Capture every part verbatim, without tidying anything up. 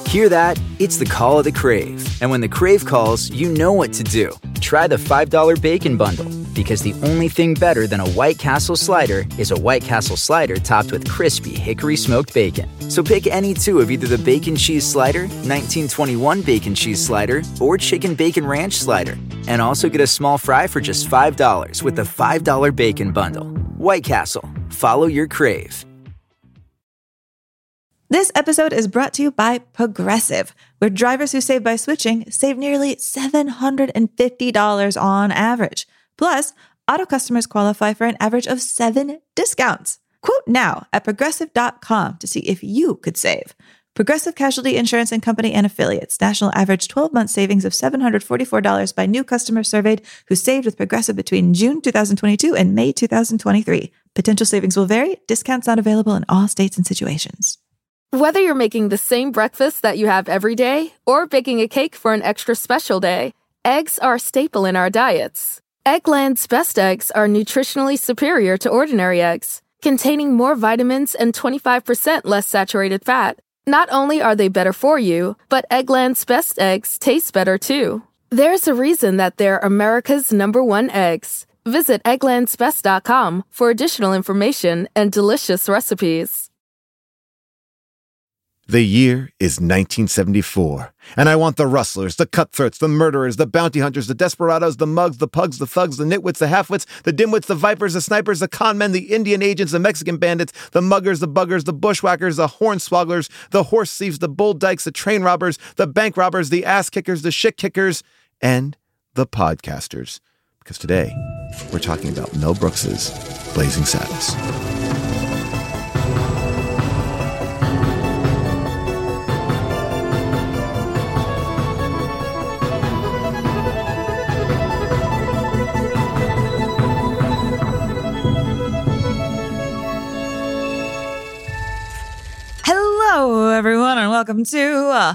Hear that? It's the call of the Crave. And when the Crave calls, you know what to do. Try the five dollar Bacon Bundle, because the only thing better than a White Castle slider is a White Castle slider topped with crispy hickory smoked bacon. So pick any two of either the Bacon Cheese Slider, nineteen twenty-one Bacon Cheese Slider, or Chicken Bacon Ranch Slider. And also get a small fry for just five dollars with the five dollar Bacon Bundle. White Castle. Follow your Crave. This episode is brought to you by Progressive, where drivers who save by switching save nearly seven hundred fifty dollars on average. Plus, auto customers qualify for an average of seven discounts. Quote now at progressive dot com to see if you could save. Progressive Casualty Insurance and Company and Affiliates. National average twelve-month savings of seven hundred forty-four dollars by new customers surveyed who saved with Progressive between June twenty twenty-two and May twenty twenty-three. Potential savings will vary. Discounts not available in all states and situations. Whether you're making the same breakfast that you have every day or baking a cake for an extra special day, eggs are a staple in our diets. Eggland's Best Eggs are nutritionally superior to ordinary eggs, containing more vitamins and twenty-five percent less saturated fat. Not only are they better for you, but Eggland's Best Eggs taste better too. There's a reason that they're America's number one eggs. Visit egglands best dot com for additional information and delicious recipes. The year is nineteen seventy-four, and I want the rustlers, the cutthroats, the murderers, the bounty hunters, the desperados, the mugs, the pugs, the thugs, the nitwits, the halfwits, the dimwits, the vipers, the snipers, the con men, the Indian agents, the Mexican bandits, the muggers, the buggers, the bushwhackers, the hornswogglers, the horse thieves, the bull dykes, the train robbers, the bank robbers, the ass kickers, the shit kickers, and the podcasters. Because today, we're talking about Mel Brooks's Blazing Saddles. Hello, everyone, and welcome to uh,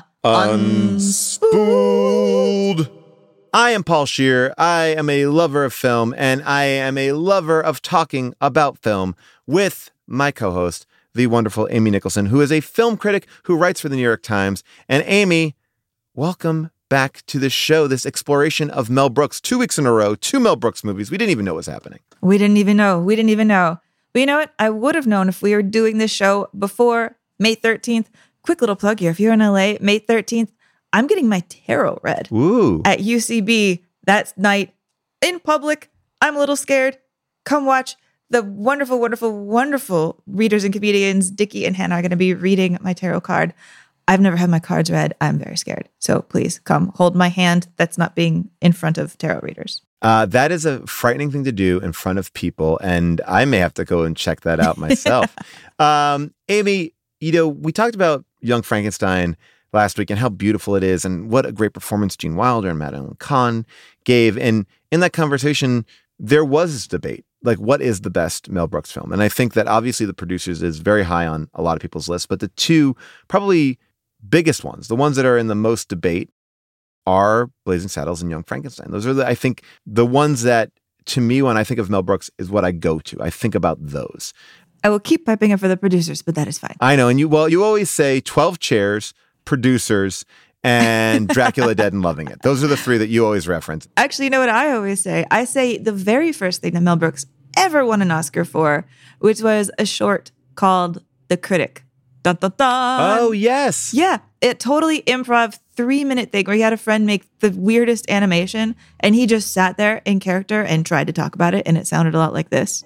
Unspooled. I am Paul Scheer. I am a lover of film, and I am a lover of talking about film with my co-host, the wonderful Amy Nicholson, who is a film critic who writes for the New York Times. And Amy, welcome back to the show, this exploration of Mel Brooks. Two weeks in a row, two Mel Brooks movies. We didn't even know what was happening. We didn't even know. We didn't even know. But you know what? I would have known if we were doing this show before May thirteenth. Quick little plug here. If you're in L A, May thirteenth, I'm getting my tarot read Ooh. at U C B that night in public. I'm a little scared. Come watch. The wonderful, wonderful, wonderful readers and comedians, Dickie and Hannah, are going to be reading my tarot card. I've never had my cards read. I'm very scared. So please come hold my hand. That's not being in front of tarot readers. Uh, that is a frightening thing to do in front of people, and I may have to go and check that out myself. um, Amy, you know, we talked about Young Frankenstein last week and how beautiful it is and what a great performance Gene Wilder and Madeline Kahn gave. And in that conversation, there was this debate, like, what is the best Mel Brooks film? And I think that obviously The Producers is very high on a lot of people's lists, but the two probably biggest ones, the ones that are in the most debate, are Blazing Saddles and Young Frankenstein. Those are, the, I think, the ones that, to me, when I think of Mel Brooks, is what I go to. I think about those. I will keep piping up for The Producers, but that is fine. I know. And you, well, you always say twelve Chairs, Producers, and Dracula Dead and Loving It. Those are the three that you always reference. Actually, you know what I always say? I say the very first thing that Mel Brooks ever won an Oscar for, which was a short called The Critic. Dun, dun, dun. Oh, yes. Yeah. It totally improv three minute thing where he had a friend make the weirdest animation and he just sat there in character and tried to talk about it. And it sounded a lot like this.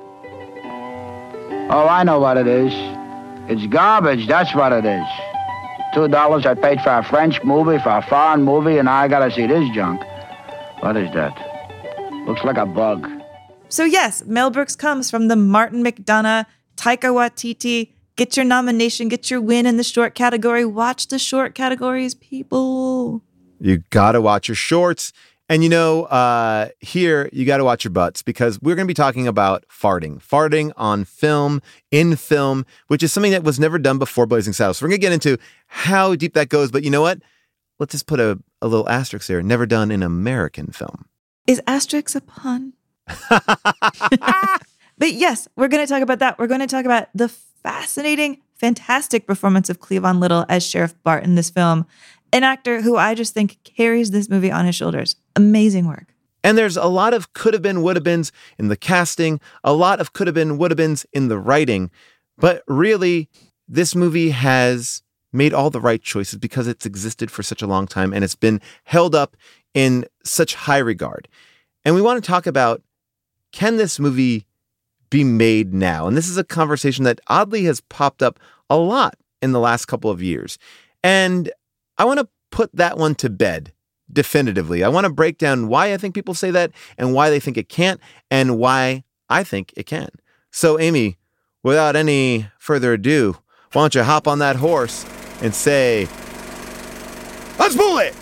Oh, I know what it is. It's garbage, that's what it is. Two dollars I paid for a French movie, for a foreign movie, and now I gotta see this junk. What is that? Looks like a bug. So yes, Mel Brooks comes from the Martin McDonagh, Taika Waititi, get your nomination, get your win in the short category. Watch the short categories, people. You gotta watch your shorts. And, you know, uh, here, you got to watch your butts because we're going to be talking about farting. Farting on film, in film, which is something that was never done before Blazing Saddles. So we're going to get into how deep that goes. But you know what? Let's just put a, a little asterisk there. Never done in American film. Is asterisk a pun? But yes, we're going to talk about that. We're going to talk about the fascinating, fantastic performance of Cleavon Little as Sheriff Bart in this film, an actor who I just think carries this movie on his shoulders. Amazing work. And there's a lot of could have been, would have beens in the casting, a lot of could have been, would have beens in the writing. But really, this movie has made all the right choices because it's existed for such a long time and it's been held up in such high regard. And we want to talk about, can this movie be made now? And this is a conversation that oddly has popped up a lot in the last couple of years. And I want to put that one to bed definitively. I want to break down why I think people say that and why they think it can't and why I think it can. So, Amy, without any further ado, why don't you hop on that horse and say, let's pull it!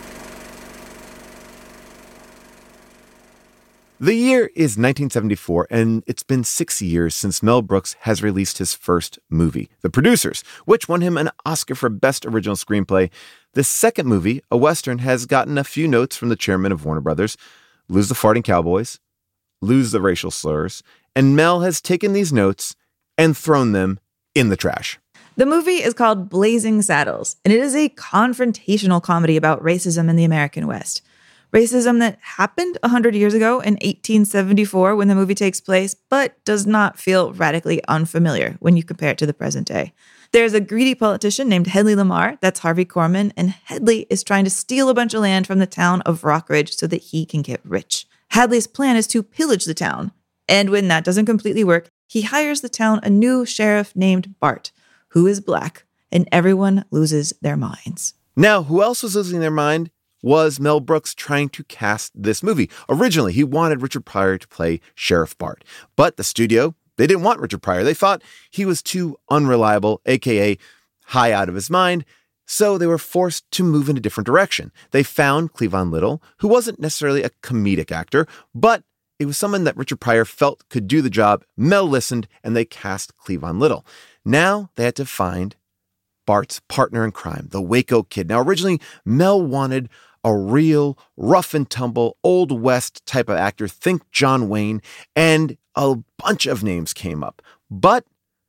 The year is nineteen seventy-four, and it's been six years since Mel Brooks has released his first movie, The Producers, which won him an Oscar for Best Original Screenplay. The second movie, a Western, has gotten a few notes from the chairman of Warner Brothers: lose the farting cowboys, lose the racial slurs, and Mel has taken these notes and thrown them in the trash. The movie is called Blazing Saddles, and it is a confrontational comedy about racism in the American West. Racism that happened one hundred years ago in eighteen seventy-four when the movie takes place, but does not feel radically unfamiliar when you compare it to the present day. There's a greedy politician named Hedley Lamarr, that's Harvey Korman, and Hedley is trying to steal a bunch of land from the town of Rockridge so that he can get rich. Hadley's plan is to pillage the town, and when that doesn't completely work, he hires the town a new sheriff named Bart, who is black, and everyone loses their minds. Now, who else was losing their mind was Mel Brooks trying to cast this movie. Originally, he wanted Richard Pryor to play Sheriff Bart, but the studio, they didn't want Richard Pryor. They thought he was too unreliable, aka high out of his mind, so they were forced to move in a different direction. They found Cleavon Little, who wasn't necessarily a comedic actor, but it was someone that Richard Pryor felt could do the job. Mel listened, and they cast Cleavon Little. Now they had to find Bart's partner in crime, the Waco Kid. Now, originally, Mel wanted a real rough and tumble, Old West type of actor. Think John Wayne, and a bunch of names came up. But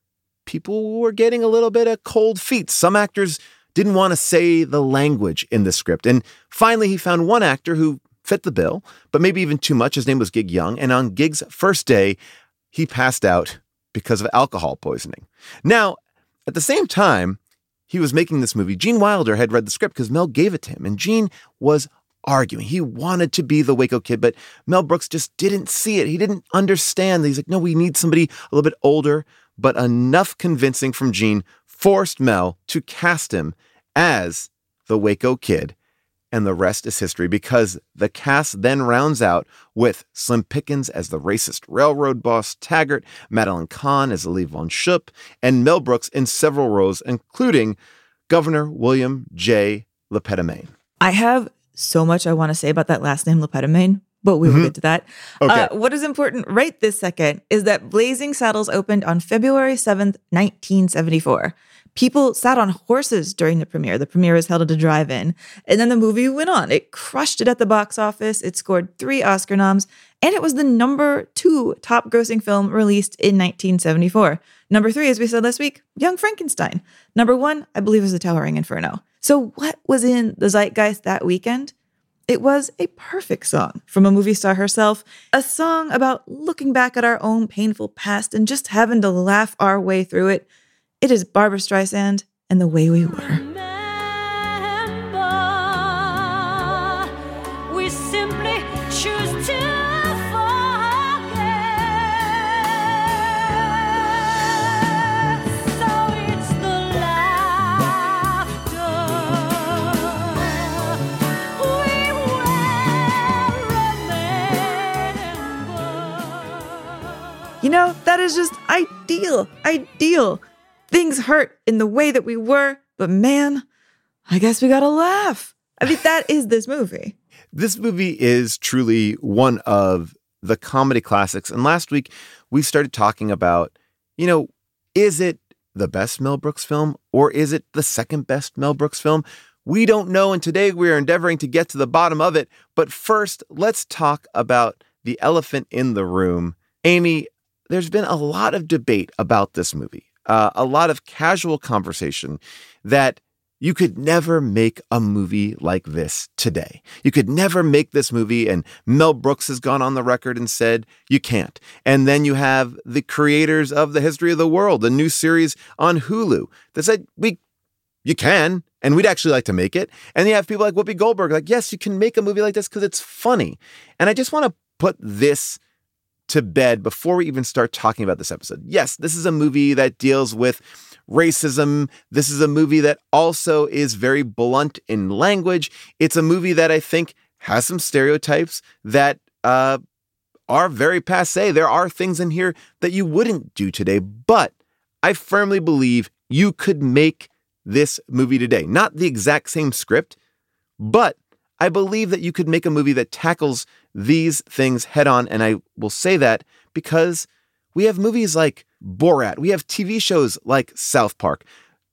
people were getting a little bit of cold feet. Some actors didn't want to say the language in the script. And finally, he found one actor who fit the bill, but maybe even too much. His name was Gig Young. And on Gig's first day, he passed out because of alcohol poisoning. Now, at the same time he was making this movie, Gene Wilder had read the script because Mel gave it to him. And Gene was arguing. He wanted to be the Waco Kid, but Mel Brooks just didn't see it. He didn't understand. He's like, no, we need somebody a little bit older. But enough convincing from Gene forced Mel to cast him as the Waco Kid. And the rest is history, because the cast then rounds out with Slim Pickens as the racist railroad boss Taggart, Madeline Kahn as Lee Von Schupp, and Mel Brooks in several roles, including Governor William J. Lepetamine. I have so much I want to say about that last name, Lepetamine, but we will mm-hmm. get to that. Okay. Uh, what is important right this second is that Blazing Saddles opened on February seventh, nineteen seventy-four. People sat on horses during the premiere. The premiere was held at a drive-in. And then the movie went on. It crushed it at the box office. It scored three Oscar noms. And it was the number two top-grossing film released in nineteen seventy-four. Number three, as we said last week, Young Frankenstein. Number one, I believe, was The Towering Inferno. So what was in the zeitgeist that weekend? It was a perfect song from a movie star herself. A song about looking back at our own painful past and just having to laugh our way through it. It is Barbra Streisand and The Way We Were. Remember, we simply choose to forget. So it's the laughter we will remember. You know, that is just ideal, ideal. Things hurt in the way that we were, but man, I guess we gotta laugh. I mean, that is this movie. This movie is truly one of the comedy classics. And last week, we started talking about, you know, is it the best Mel Brooks film or is it the second best Mel Brooks film? We don't know. And today we are endeavoring to get to the bottom of it. But first, let's talk about the elephant in the room. Amy, there's been a lot of debate about this movie. uh, a lot of casual conversation that you could never make a movie like this today. You could never make this movie, and Mel Brooks has gone on the record and said, you can't. And then you have the creators of The History of the World, a new series on Hulu that said, we, you can, and we'd actually like to make it. And you have people like Whoopi Goldberg, like, yes, you can make a movie like this because it's funny. And I just want to put this to bed before we even start talking about this episode. Yes, this is a movie that deals with racism. This is a movie that also is very blunt in language. It's a movie that I think has some stereotypes that uh, are very passé. There are things in here that you wouldn't do today, but I firmly believe you could make this movie today. Not the exact same script, but I believe that you could make a movie that tackles these things head on. And I will say that because we have movies like Borat. We have T V shows like South Park.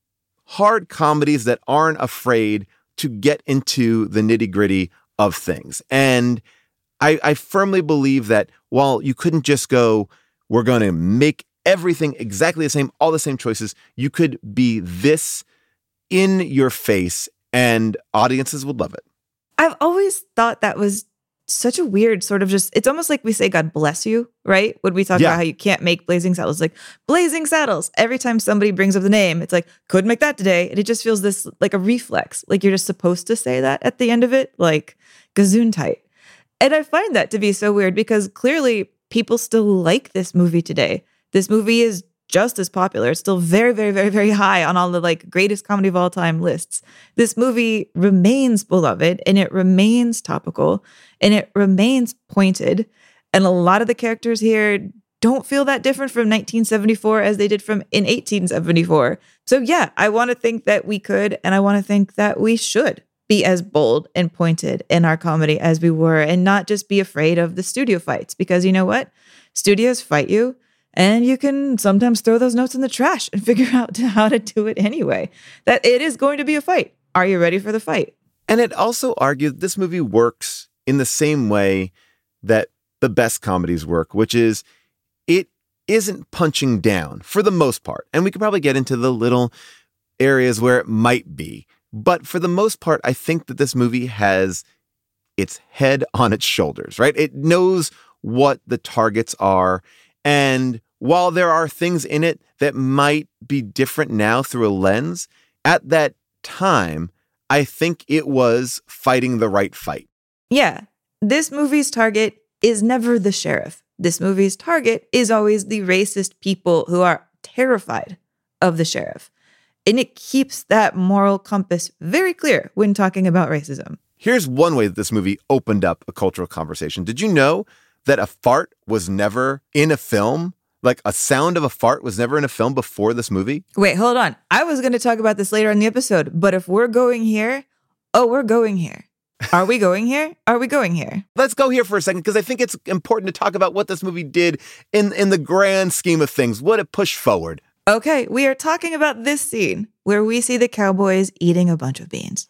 Hard comedies that aren't afraid to get into the nitty-gritty of things. And I, I firmly believe that while you couldn't just go, we're going to make everything exactly the same, all the same choices, you could be this in your face and audiences would love it. I've always thought that was such a weird sort of just, it's almost like we say, God bless you, right? When we talk Yeah. about how you can't make Blazing Saddles, like Blazing Saddles, every time somebody brings up the name, it's like, couldn't make that today. And it just feels this like a reflex, like you're just supposed to say that at the end of it, like gazoon tight. And I find that to be so weird because clearly people still like this movie today. This movie is just as popular. It's still very, very, very, very high on all the like greatest comedy of all time lists. This movie remains beloved and it remains topical and it remains pointed. And a lot of the characters here don't feel that different from nineteen seventy-four as they did from in eighteen seventy-four. So yeah, I want to think that we could, and I want to think that we should be as bold and pointed in our comedy as we were and not just be afraid of the studio fights because you know what? Studios fight you. And you can sometimes throw those notes in the trash and figure out how to do it anyway. That it is going to be a fight. Are you ready for the fight? And it also argued this movie works in the same way that the best comedies work, which is it isn't punching down for the most part. And we could probably get into the little areas where it might be. But for the most part, I think that this movie has its head on its shoulders, right? It knows what the targets are. And while there are things in it that might be different now through a lens, at that time, I think it was fighting the right fight. Yeah, this movie's target is never the sheriff. This movie's target is always the racist people who are terrified of the sheriff. And it keeps that moral compass very clear when talking about racism. Here's one way that this movie opened up a cultural conversation. Did you know that a fart was never in a film? Like a sound of a fart was never in a film before this movie? Wait, hold on. I was going to talk about this later in the episode, but if we're going here, oh, we're going here. Are we going here? Are we going here? Let's go here for a second because I think it's important to talk about what this movie did in, in the grand scheme of things, what it pushed forward. Okay, we are talking about this scene where we see the cowboys eating a bunch of beans.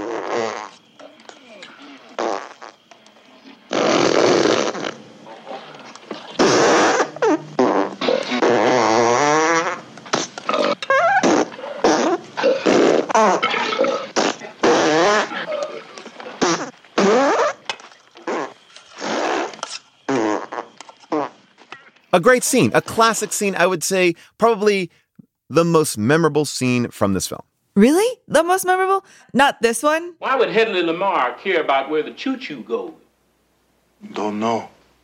A great scene, a classic scene, I would say probably the most memorable scene from this film. Really? The most memorable? Not this one? Why would Hedley Lamar care about where the choo-choo goes? Don't know.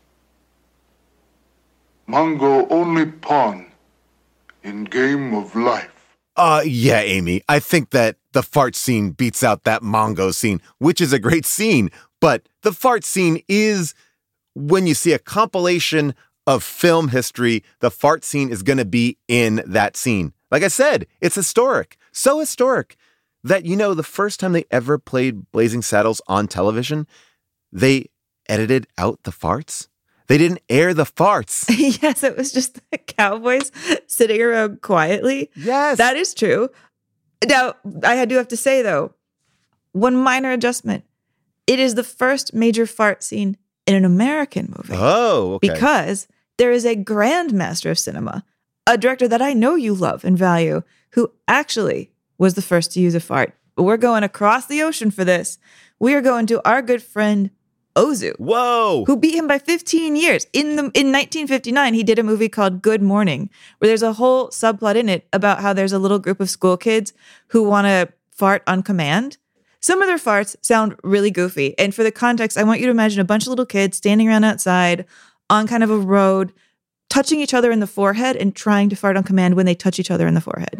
Mongo only pawn in game of life. Uh, yeah, Amy, I think that the fart scene beats out that Mongo scene, which is a great scene. But the fart scene is when you see a compilation of film history, the fart scene is going to be in that scene. Like I said, it's historic. So historic that, you know, the first time they ever played Blazing Saddles on television, they edited out the farts. They didn't air the farts. Yes, it was just the cowboys sitting around quietly. Yes. That is true. Now, I do have to say, though, one minor adjustment. It is the first major fart scene in an American movie. Oh, okay. Because there is a grandmaster of cinema, a director that I know you love and value, who actually was the first to use a fart. We're going across the ocean for this. We are going to our good friend Ozu. Whoa! Who beat him by fifteen years. In the in nineteen fifty-nine, he did a movie called Good Morning, where there's a whole subplot in it about how there's a little group of school kids who want to fart on command. Some of their farts sound really goofy. And for the context, I want you to imagine a bunch of little kids standing around outside on kind of a road, touching each other in the forehead and trying to fart on command when they touch each other in the forehead.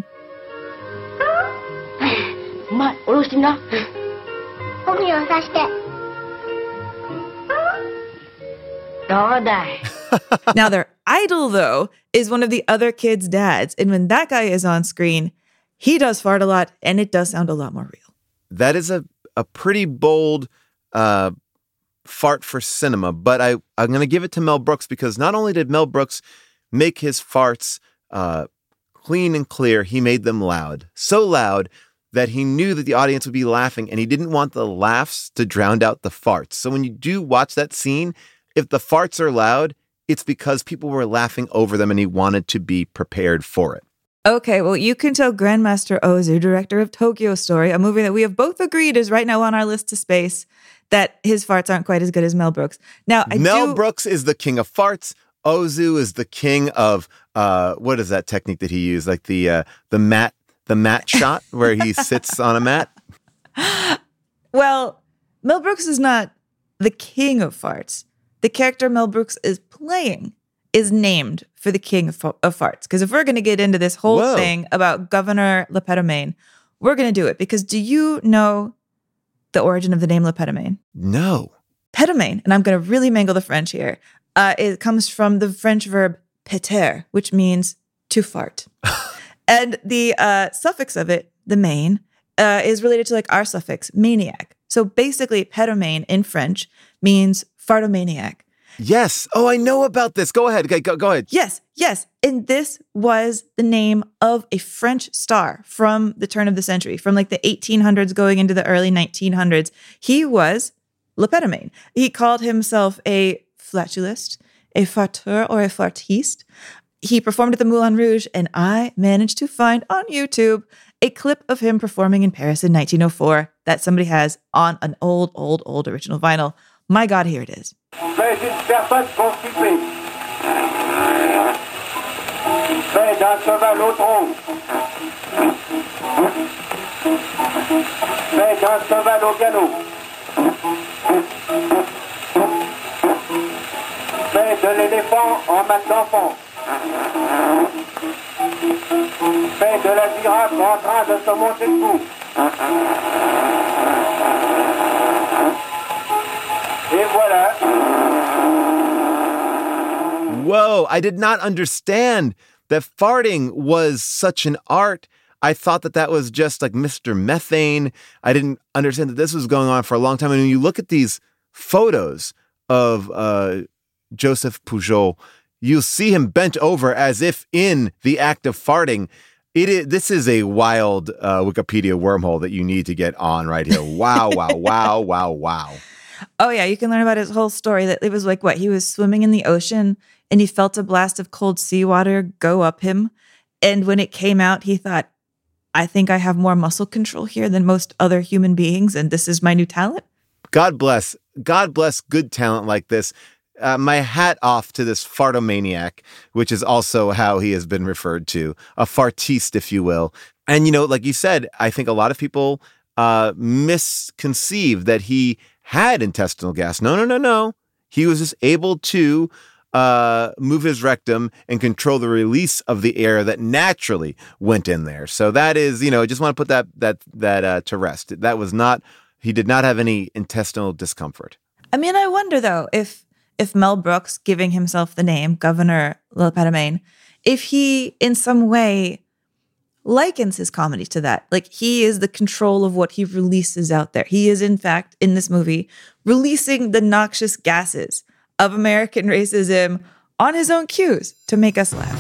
お前、下ろしてみな。僕に渡して。どうだい Now, their idol, though, is one of the other kids' dads. And when that guy is on screen, he does fart a lot, and it does sound a lot more real. That is a, a pretty bold uh, fart for cinema, but I, I'm going to give it to Mel Brooks because not only did Mel Brooks make his farts uh, clean and clear, he made them loud. So loud that he knew that the audience would be laughing, and he didn't want the laughs to drown out the farts. So when you do watch that scene, if the farts are loud, it's because people were laughing over them and he wanted to be prepared for it. Okay, well, you can tell Grandmaster Ozu, director of Tokyo Story, a movie that we have both agreed is right now on our list to space, that his farts aren't quite as good as Mel Brooks. Now, I Mel do... Brooks is the king of farts. Ozu is the king of, uh, what is that technique that he used? Like the uh, the mat, the mat shot where he sits on a mat? Well, Mel Brooks is not the king of farts. The character Mel Brooks is playing is named for the king of, of farts. Because if we're going to get into this whole Whoa. thing about Governor Lepetomane, we're going to do it. Because do you know the origin of the name Lepetomane? No. Petomane, and I'm going to really mangle the French here, uh, it comes from the French verb péter, which means to fart. And the uh, suffix of it, the main, uh, is related to like our suffix, maniac. So basically, petomane in French means fartomaniac. Yes. Oh, I know about this. Go ahead. Okay, go, go ahead. Yes, yes. And this was the name of a French star from the turn of the century, from like the eighteen hundreds going into the early nineteen hundreds. He was Lepetomane. He called himself a flatulist, a farteur, or a fartiste. He performed at the Moulin Rouge, and I managed to find on YouTube a clip of him performing in Paris in nineteen oh four that somebody has on an old, old, old original vinyl. My God, here it is. Fais une personne constipée. Fais d'un cheval au trot. Fais d'un cheval au galop. Fais de l'éléphant en mat d'enfant. Fais de la girafe en train de se monter debout. Et voilà. Whoa, I did not understand that farting was such an art. I thought that that was just like Mister Methane. I didn't understand that this was going on for a long time. And when you look at these photos of uh, Joseph Pujol, you'll see him bent over as if in the act of farting. It is, this is a wild uh, Wikipedia wormhole that you need to get on right here. Wow, wow, wow, wow, wow. Oh, yeah, you can learn about his whole story. That it was like, what, he was swimming in the ocean and he felt a blast of cold seawater go up him. And when it came out, he thought, I think I have more muscle control here than most other human beings, and this is my new talent. God bless. God bless good talent like this. Uh, my hat off to this fartomaniac, which is also how he has been referred to, a fartiste, if you will. And, you know, like you said, I think a lot of people uh, misconceive that he had intestinal gas. No, no, no, no. He was just able to uh, move his rectum and control the release of the air that naturally went in there. So that is, you know, I just want to put that that that uh, to rest. That was not, he did not have any intestinal discomfort. I mean, I wonder, though, if if Mel Brooks, giving himself the name Governor Lepetomane, if he in some way likens his comedy to that. Like, he is the control of what he releases out there. He is, in fact, in this movie, releasing the noxious gases of American racism on his own cues to make us laugh.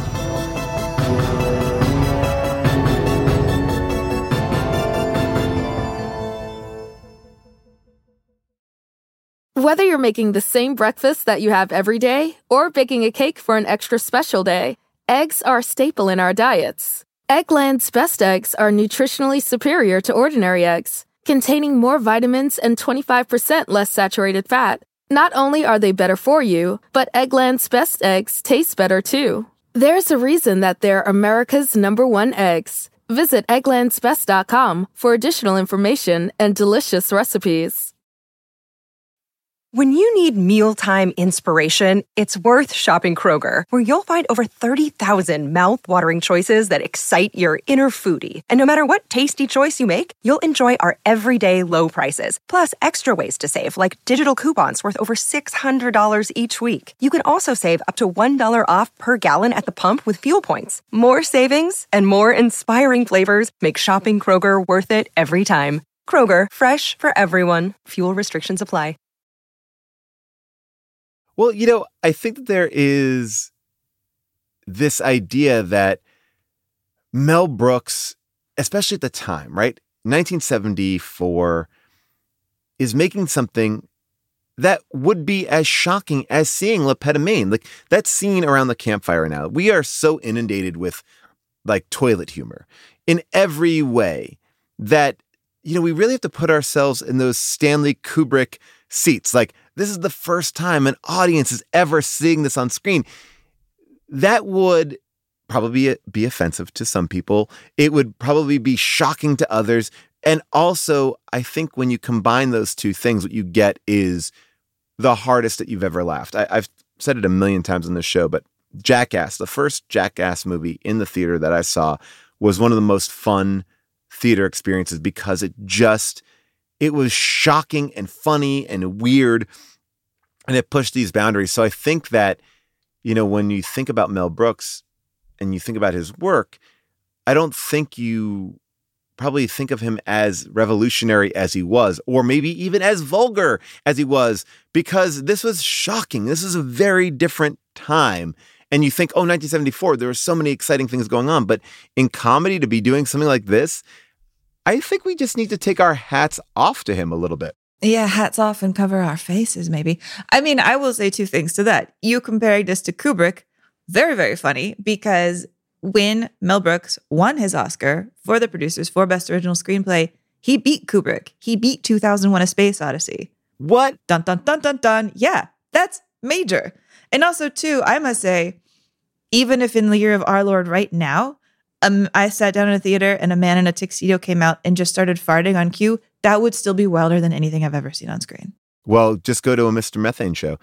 Whether you're making the same breakfast that you have every day or baking a cake for an extra special day, Eggs are a staple in our diets. Eggland's best eggs are nutritionally superior to ordinary eggs, containing more vitamins and twenty-five percent less saturated fat. Not only are they better for you, but Eggland's best eggs taste better too. There's a reason that they're America's number one eggs. Visit egglands best dot com for additional information and delicious recipes. When you need mealtime inspiration, it's worth shopping Kroger, where you'll find over thirty thousand mouth-watering choices that excite your inner foodie. And no matter what tasty choice you make, you'll enjoy our everyday low prices, plus extra ways to save, like digital coupons worth over six hundred dollars each week. You can also save up to one dollar off per gallon at the pump with fuel points. More savings and more inspiring flavors make shopping Kroger worth it every time. Kroger, fresh for everyone. Fuel restrictions apply. Well, you know, I think that there is this idea that Mel Brooks, especially at the time, right? nineteen seventy-four, is making something that would be as shocking as seeing Le Petit Main. Like that scene around the campfire now. We are so inundated with like toilet humor in every way that, you know, we really have to put ourselves in those Stanley Kubrick seats. Like, this is the first time an audience is ever seeing this on screen. That would probably be offensive to some people. It would probably be shocking to others. And also, I think when you combine those two things, what you get is the hardest that you've ever laughed. I, I've said it a million times on this show, but Jackass, the first Jackass movie in the theater that I saw, was one of the most fun theater experiences because it just... it was shocking and funny and weird, and it pushed these boundaries. So I think that, you know, when you think about Mel Brooks and you think about his work, I don't think you probably think of him as revolutionary as he was, or maybe even as vulgar as he was, because this was shocking. This is a very different time. And you think, oh, nineteen seventy-four, there were so many exciting things going on. But in comedy, to be doing something like this, I think we just need to take our hats off to him a little bit. Yeah, hats off and cover our faces, maybe. I mean, I will say two things to that. You comparing this to Kubrick, very, very funny, because when Mel Brooks won his Oscar for the producers for Best Original Screenplay, he beat Kubrick. He beat two thousand one: A Space Odyssey. What? Dun, dun, dun, dun, dun. Yeah, that's major. And also, too, I must say, even if in the year of our Lord right now, Um, I sat down in a theater and a man in a tuxedo came out and just started farting on cue, that would still be wilder than anything I've ever seen on screen. Well, just go to a Mister Methane show.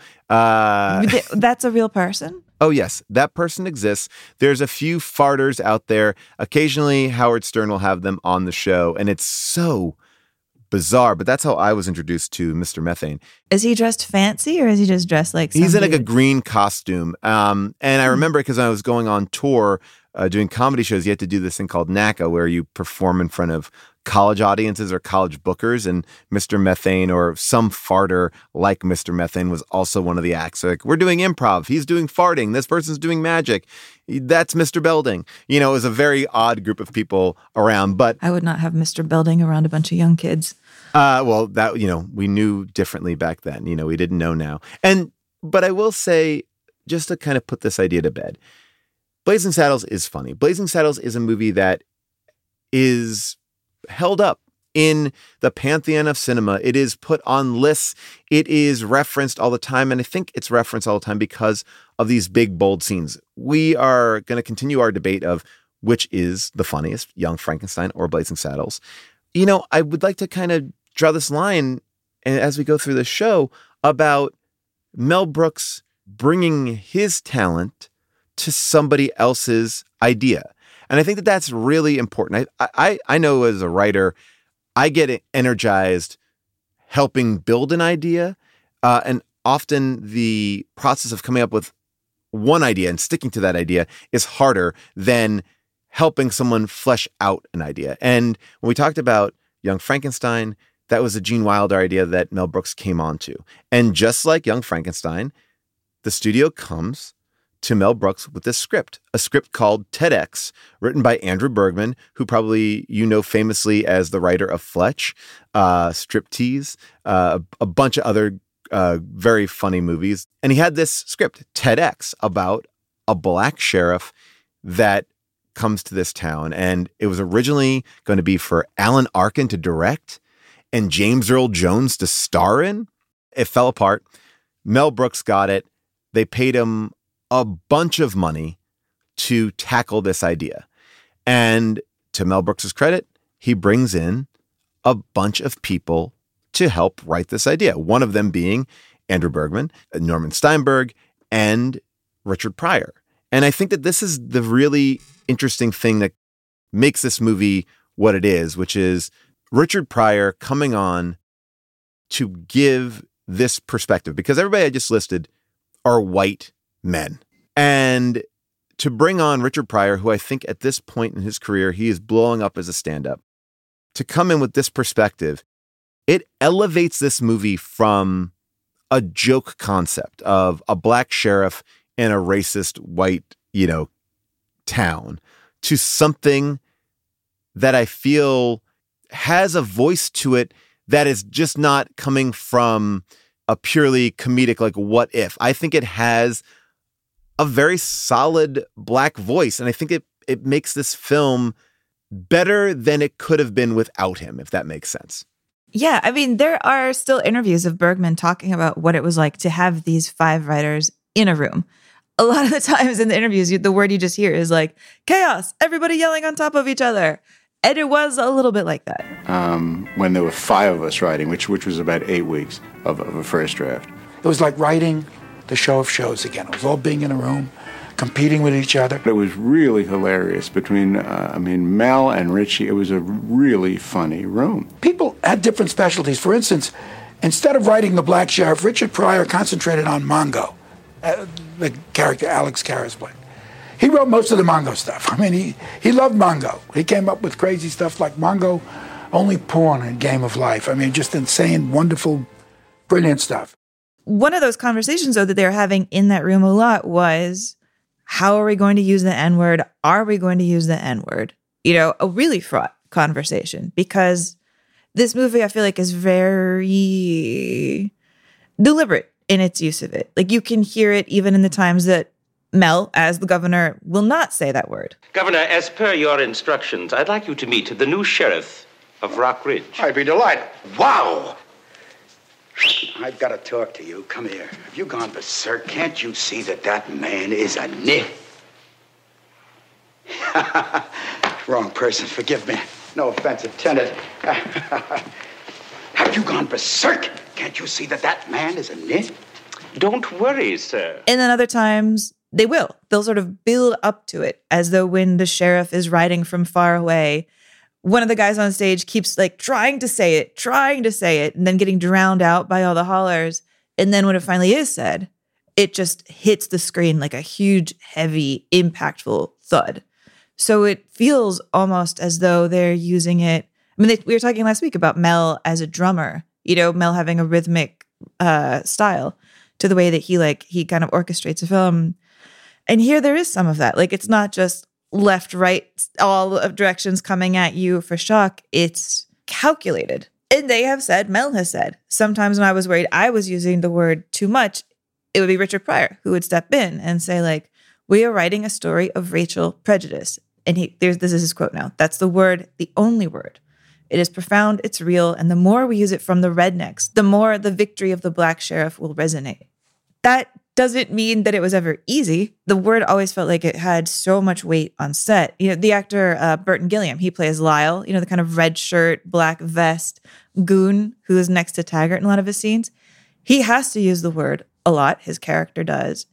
Uh, That's a real person? Oh, yes. That person exists. There's a few farters out there. Occasionally, Howard Stern will have them on the show, and it's so bizarre. But that's how I was introduced to Mister Methane. Is he dressed fancy, or is he just dressed like He's in dude? like a green costume. Um, and I remember because I was going on tour uh, doing comedy shows, you had to do this thing called NACA, where you perform in front of college audiences or college bookers, and Mister Methane or some farter like Mister Methane was also one of the acts. So like, we're doing improv. He's doing farting. This person's doing magic. That's Mister Belding. You know, it was a very odd group of people around, but I would not have Mister Belding around a bunch of young kids. Uh, well, that, you know, we knew differently back then. You know, we didn't know now. And, but I will say, just to kind of put this idea to bed, Blazing Saddles is funny. Blazing Saddles is a movie that is held up in the pantheon of cinema. It is put on lists. It is referenced all the time. And I think it's referenced all the time because of these big, bold scenes. We are going to continue our debate of which is the funniest, Young Frankenstein or Blazing Saddles. You know, I would like to kind of draw this line as we go through the show about Mel Brooks bringing his talent to somebody else's idea. And I think that that's really important. I, I, I know as a writer, I get energized helping build an idea. Uh, and often the process of coming up with one idea and sticking to that idea is harder than helping someone flesh out an idea. And when we talked about Young Frankenstein, that was a Gene Wilder idea that Mel Brooks came onto. And just like Young Frankenstein, the studio comes to Mel Brooks with this script, a script called TEDx, written by Andrew Bergman, who probably you know famously as the writer of Fletch, uh, Striptease, uh, a bunch of other uh, very funny movies. And he had this script, TEDx, about a black sheriff that comes to this town. And it was originally going to be for Alan Arkin to direct and James Earl Jones to star in. It fell apart. Mel Brooks got it. They paid him a bunch of money to tackle this idea. And to Mel Brooks's credit, he brings in a bunch of people to help write this idea. One of them being Andrew Bergman, Norman Steinberg, and Richard Pryor. And I think that this is the really interesting thing that makes this movie what it is, which is Richard Pryor coming on to give this perspective, because everybody I just listed are white men. And to bring on Richard Pryor, who I think at this point in his career, he is blowing up as a stand-up, to come in with this perspective, it elevates this movie from a joke concept of a black sheriff in a racist white, you know, town to something that I feel has a voice to it that is just not coming from a purely comedic, like, what if? I think it has a very solid black voice. And I think it, it makes this film better than it could have been without him, if that makes sense. Yeah, I mean, there are still interviews of Bergman talking about what it was like to have these five writers in a room. A lot of the times in the interviews, you, the word you just hear is like chaos, everybody yelling on top of each other. And it was a little bit like that. Um, when there were five of us writing, which which was about eight weeks of, of a first draft. It was like writing the show of shows again. It was all being in a room, competing with each other. It was really hilarious between, uh, I mean, Mel and Richie. It was a really funny room. People had different specialties. For instance, instead of writing the black sheriff, Richard Pryor concentrated on Mongo, uh, the character Alex Kara's played. He wrote most of the Mongo stuff. I mean, he, he loved Mongo. He came up with crazy stuff like Mongo, only porn in Game of Life. I mean, just insane, wonderful, brilliant stuff. One of those conversations, though, that they were having in that room a lot was, how are we going to use the N-word? Are we going to use the N-word? You know, a really fraught conversation, because this movie, I feel like, is very deliberate in its use of it. Like, you can hear it even in the times that Mel, as the governor, will not say that word. Governor, as per your instructions, I'd like you to meet the new sheriff of Rock Ridge. I'd be delighted. Wow! I've got to talk to you. Come here. Have you gone berserk? Can't you see that that man is a nit? Wrong person. Forgive me. No offense intended. Have you gone berserk? Can't you see that that man is a nit? Don't worry, sir. And then other times, they will. They'll sort of build up to it, as though when the sheriff is riding from far away, one of the guys on stage keeps like trying to say it, trying to say it, and then getting drowned out by all the hollers. And then when it finally is said, it just hits the screen like a huge, heavy, impactful thud. So it feels almost as though they're using it. I mean, they, we were talking last week about Mel as a drummer, you know, Mel having a rhythmic uh, style to the way that he like, he kind of orchestrates a film. And here there is some of that. Like, it's not just left, right, all of directions coming at you for shock. It's calculated. And they have said, Mel has said, sometimes when I was worried I was using the word too much, it would be Richard Pryor who would step in and say, like, we are writing a story of racial prejudice. And he, there's, this is his quote now. That's the word, the only word. It is profound, it's real, and the more we use it from the rednecks, the more the victory of the black sheriff will resonate. That doesn't mean that it was ever easy. The word always felt like it had so much weight on set. You know, the actor uh, Burton Gilliam, he plays Lyle, you know, the kind of red shirt, black vest goon who is next to Taggart in a lot of his scenes. He has to use the word a lot. His character does.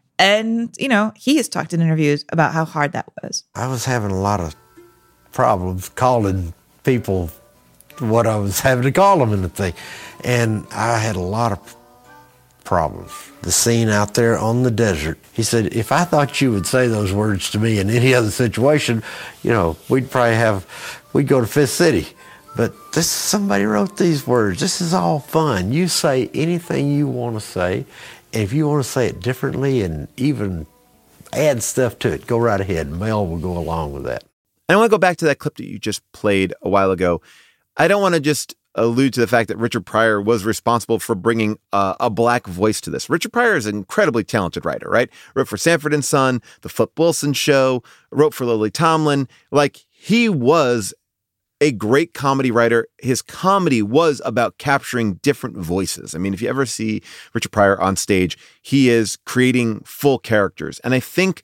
And, you know, he has talked in interviews about how hard that was. I was having a lot of problems calling people what I was having to call them in the thing. And I had a lot of problems. The scene out there on the desert, he said, if I thought you would say those words to me in any other situation, you know, we'd probably have, we'd go to Fifth City. But this, somebody wrote these words. This is all fun. You say anything you want to say. And if you want to say it differently and even add stuff to it, go right ahead. Mel will go along with that. And I want to go back to that clip that you just played a while ago. I don't want to just allude to the fact that Richard Pryor was responsible for bringing uh, a black voice to this. Richard Pryor is an incredibly talented writer, right? Wrote for Sanford and Son, The Flip Wilson Show, wrote for Lily Tomlin. Like, he was a great comedy writer. His comedy was about capturing different voices. I mean, if you ever see Richard Pryor on stage, he is creating full characters. And I think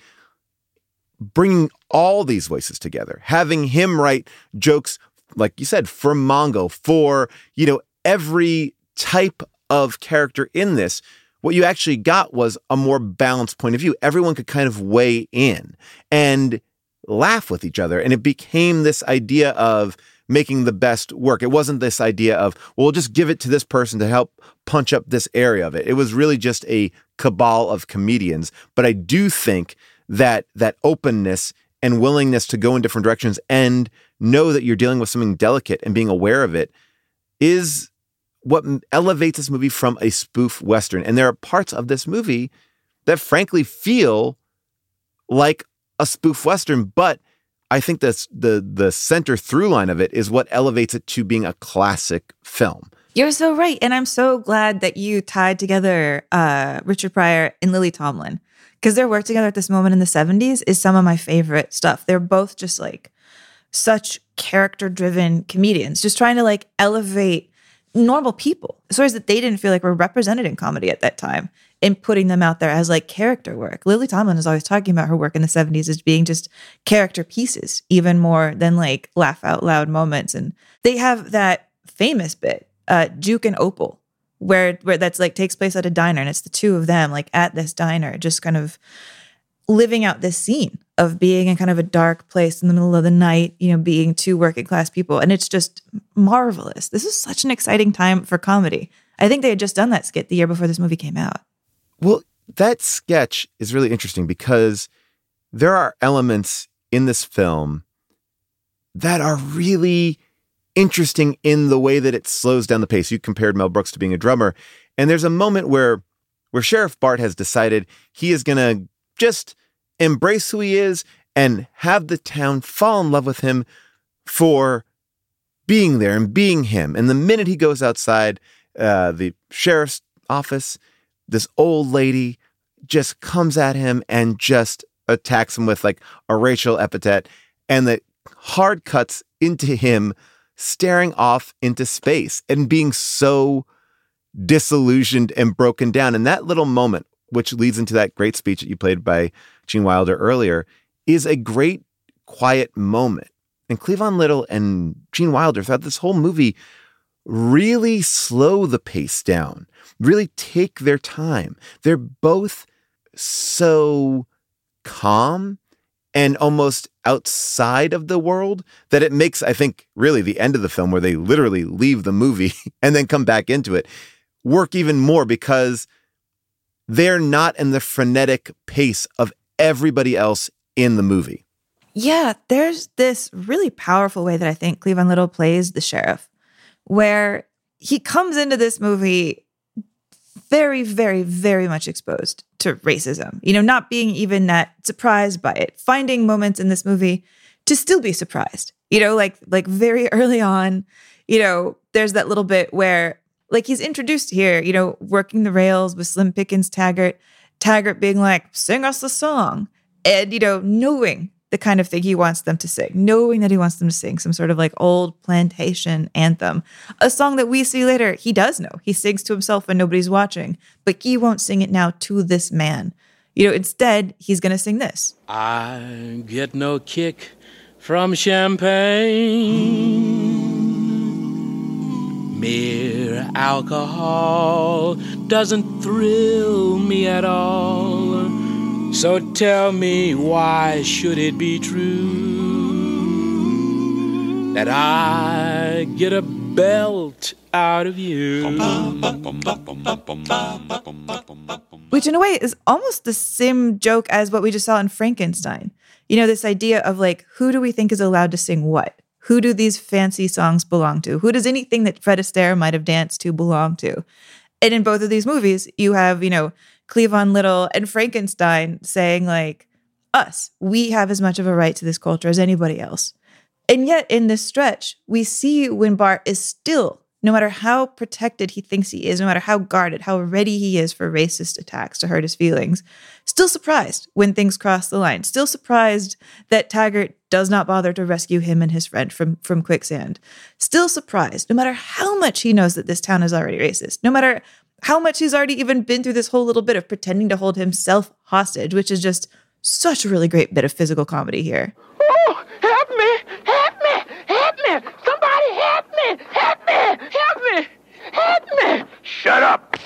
bringing all these voices together, having him write jokes, like you said, for Mongo, for, you know, every type of character in this, what you actually got was a more balanced point of view. Everyone could kind of weigh in and laugh with each other. And it became this idea of making the best work. It wasn't this idea of, well, we'll just give it to this person to help punch up this area of it. It was really just a cabal of comedians. But I do think that that openness and willingness to go in different directions and know that you're dealing with something delicate and being aware of it is what elevates this movie from a spoof Western. And there are parts of this movie that frankly feel like a spoof Western, but I think that's the the center through line of it is what elevates it to being a classic film. You're so right. And I'm so glad that you tied together uh, Richard Pryor and Lily Tomlin, because their work together at this moment in the seventies is some of my favorite stuff. They're both just like such character-driven comedians, just trying to like elevate normal people, stories that they didn't feel like were represented in comedy at that time, and putting them out there as like character work. Lily Tomlin is always talking about her work in the seventies as being just character pieces, even more than like laugh out loud moments. And they have that famous bit, uh, Juke and Opal, where where that's like takes place at a diner, and it's the two of them like at this diner, just kind of living out this scene of being in kind of a dark place in the middle of the night, you know, being two working class people. And it's just marvelous. This is such an exciting time for comedy. I think they had just done that skit the year before this movie came out. Well, that sketch is really interesting because there are elements in this film that are really interesting in the way that it slows down the pace. You compared Mel Brooks to being a drummer. And there's a moment where, where Sheriff Bart has decided he is going to just embrace who he is and have the town fall in love with him for being there and being him. And the minute he goes outside uh, the sheriff's office, this old lady just comes at him and just attacks him with like a racial epithet. And the hard cuts into him staring off into space and being so disillusioned and broken down. And that little moment, which leads into that great speech that you played by Gene Wilder earlier, is a great quiet moment. And Cleavon Little and Gene Wilder throughout this whole movie really slow the pace down, really take their time. They're both so calm and almost outside of the world that it makes, I think, really the end of the film where they literally leave the movie and then come back into it work even more because they're not in the frenetic pace of everybody else in the movie. Yeah, there's this really powerful way that I think Cleavon Little plays the sheriff, where he comes into this movie very, very, very much exposed to racism, you know, not being even that surprised by it, finding moments in this movie to still be surprised, you know, like, like very early on, you know, there's that little bit where like he's introduced here, you know, working the rails with Slim Pickens Taggart, Taggart being like, sing us the song. And, you know, knowing the kind of thing he wants them to sing, knowing that he wants them to sing some sort of like old plantation anthem, a song that we see later. He does know. He sings to himself when nobody's watching, but he won't sing it now to this man. You know, instead, he's going to sing this. I get no kick from champagne. Mere alcohol doesn't thrill me at all. So tell me, why should it be true that I get a belt out of you? Which in a way is almost the same joke as what we just saw in Frankenstein. You know, this idea of like, who do we think is allowed to sing what? Who do these fancy songs belong to? Who does anything that Fred Astaire might have danced to belong to? And in both of these movies, you have, you know, Cleavon Little and Frankenstein saying like, us, we have as much of a right to this culture as anybody else. And yet in this stretch, we see when Bart is still no matter how protected he thinks he is, no matter how guarded, how ready he is for racist attacks to hurt his feelings, still surprised when things cross the line, still surprised that Taggart does not bother to rescue him and his friend from, from quicksand, still surprised, no matter how much he knows that this town is already racist, no matter how much he's already even been through this whole little bit of pretending to hold himself hostage, which is just such a really great bit of physical comedy here. Oh, help me! Help me! Help me! Somebody help me! Help me! Help me! Help me! Shut up!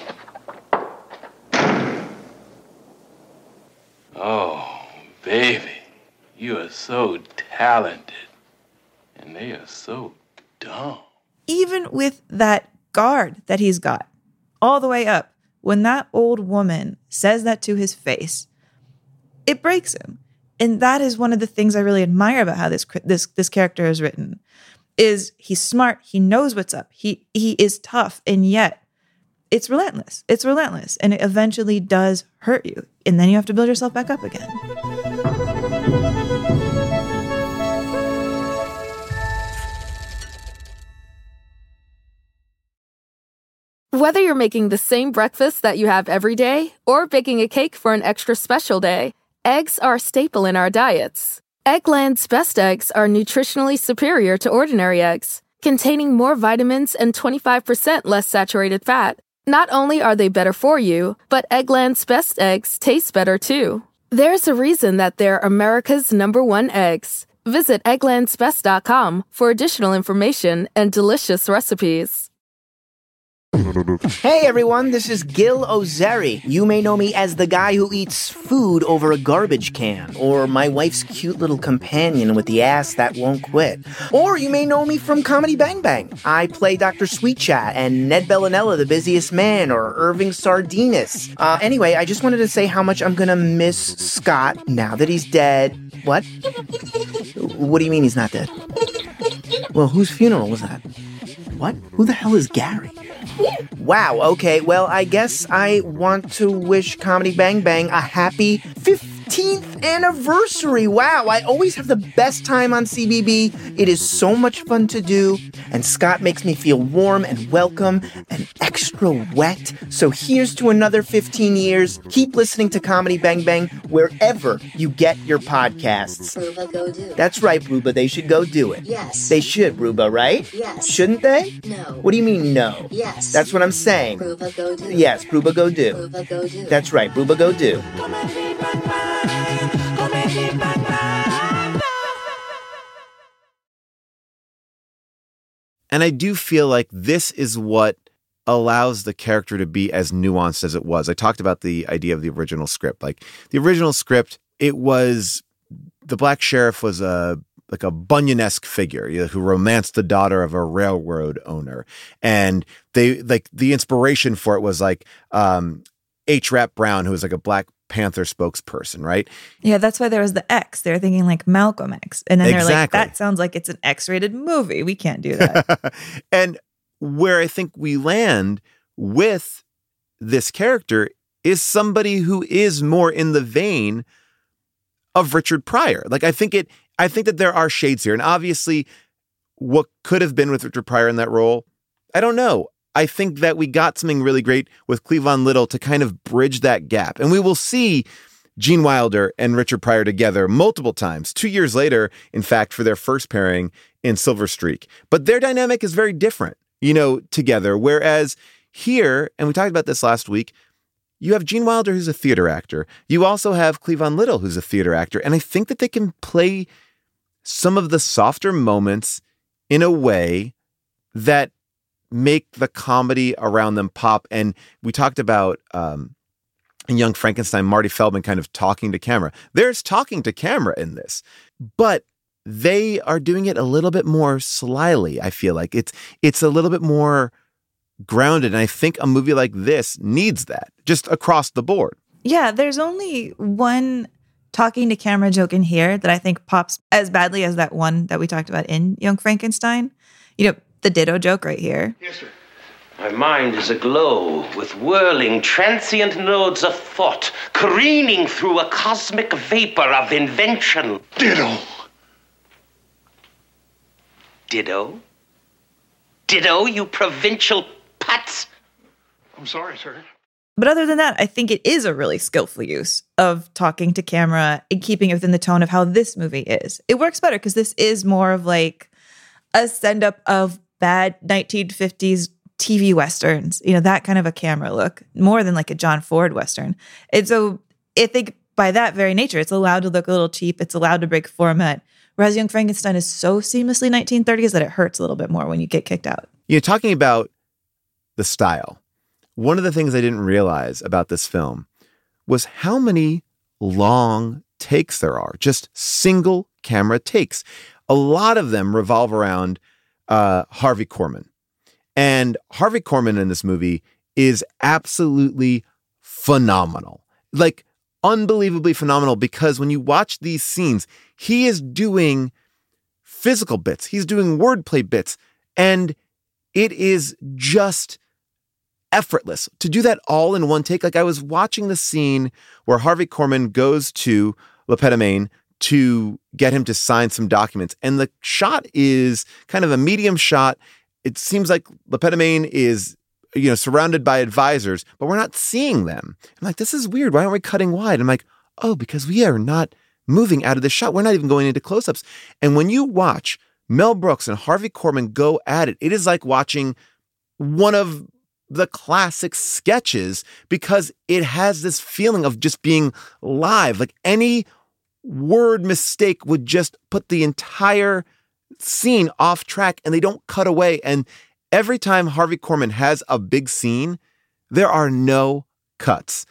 Oh, baby, you are so talented, and they are so dumb. Even with that guard that he's got, all the way up, when that old woman says that to his face, it breaks him. And that is one of the things I really admire about how this this this character is written, is he's smart, he knows what's up, he he is tough, and yet it's relentless. It's relentless, and it eventually does hurt you, and then you have to build yourself back up again. Whether you're making the same breakfast that you have every day or baking a cake for an extra special day, eggs are a staple in our diets. Eggland's Best Eggs are nutritionally superior to ordinary eggs, containing more vitamins and twenty-five percent less saturated fat. Not only are they better for you, but Eggland's Best Eggs taste better too. There's a reason that they're America's number one eggs. Visit egglands best dot com for additional information and delicious recipes. Hey everyone, this is Gil Ozeri. You may know me as the guy who eats food over a garbage can, or my wife's cute little companion with the ass that won't quit. Or you may know me from Comedy Bang Bang. I play Doctor Sweet Chat and Ned Bellinella, the busiest man, or Irving Sardinas. Uh, anyway, I just wanted to say how much I'm gonna miss Scott now that he's dead. What? What do you mean he's not dead? Well, whose funeral was that? What? Who the hell is Gary? Wow, okay, well, I guess I want to wish Comedy Bang Bang a happy fifteenth anniversary. Wow, I always have the best time on C B B. It is so much fun to do, and Scott makes me feel warm and welcome and extra wet. So here's to another fifteen years. Keep listening to Comedy Bang Bang wherever you get your podcasts. Bruba, go do. That's right, Bruba, they should go do it. Yes. They should, Bruba, right? Yes. Shouldn't they? No. What do you mean, no? Yes. That's what I'm saying. Bruba, go do. Yes, Bruba, go do. Bruba, go do. That's right, Bruba, go do. And I do feel like this is what allows the character to be as nuanced as it was. I talked about the idea of the original script. Like the original script, it was the Black Sheriff was a like a Bunyan-esque figure, you know, who romanced the daughter of a railroad owner. And they like the inspiration for it was like um, H. Rap Brown, who was like a Black Panther spokesperson, right? Yeah, that's why there was the X. They were thinking like Malcolm X. And then they're Exactly. like, that sounds like it's an X-rated movie. We can't do that. And where I think we land with this character is somebody who is more in the vein of Richard Pryor. Like, I think it, I think that there are shades here. And obviously, what could have been with Richard Pryor in that role, I don't know. I think that we got something really great with Cleavon Little to kind of bridge that gap. And we will see Gene Wilder and Richard Pryor together multiple times, two years later, in fact, for their first pairing in Silver Streak. But their dynamic is very different, you know, together. Whereas here, and we talked about this last week, you have Gene Wilder, who's a theater actor. You also have Cleavon Little, who's a theater actor. And I think that they can play some of the softer moments in a way that make the comedy around them pop. And we talked about um, in Young Frankenstein, Marty Feldman kind of talking to camera. There's talking to camera in this, but they are doing it a little bit more slyly. I feel like it's it's a little bit more grounded. And I think a movie like this needs that just across the board. Yeah, there's only one talking to camera joke in here that I think pops as badly as that one that we talked about in Young Frankenstein. You know, the ditto joke right here. Yes, sir. My mind is aglow with whirling, transient nodes of thought, careening through a cosmic vapor of invention. Ditto. Ditto? ditto, you provincial putz. I'm sorry, sir. But other than that, I think it is a really skillful use of talking to camera and keeping it within the tone of how this movie is. It works better because this is more of like a send-up of bad nineteen fifties T V westerns, you know, that kind of a camera look, more than like a John Ford western. And so I think by that very nature, it's allowed to look a little cheap. It's allowed to break format. Whereas Young Frankenstein is so seamlessly nineteen thirties that it hurts a little bit more when you get kicked out. You're talking about the style. One of the things I didn't realize about this film was how many long takes there are, just single camera takes. A lot of them revolve around uh, Harvey Korman. And Harvey Korman in this movie is absolutely phenomenal. Like, unbelievably phenomenal, because when you watch these scenes, he is doing physical bits. He's doing wordplay bits. And it is just effortless to do that all in one take. Like, I was watching the scene where Harvey Korman goes to Le Petomane to get him to sign some documents. And the shot is kind of a medium shot. It seems like Le Petomane is, you know, surrounded by advisors, but we're not seeing them. I'm like, this is weird. Why aren't we cutting wide? I'm like, oh, because we are not moving out of the shot. We're not even going into close-ups. And when you watch Mel Brooks and Harvey Korman go at it, it is like watching one of the classic sketches, because it has this feeling of just being live. Like, any word mistake would just put the entire scene off track, and they don't cut away. And every time Harvey Korman has a big scene, there are no cuts.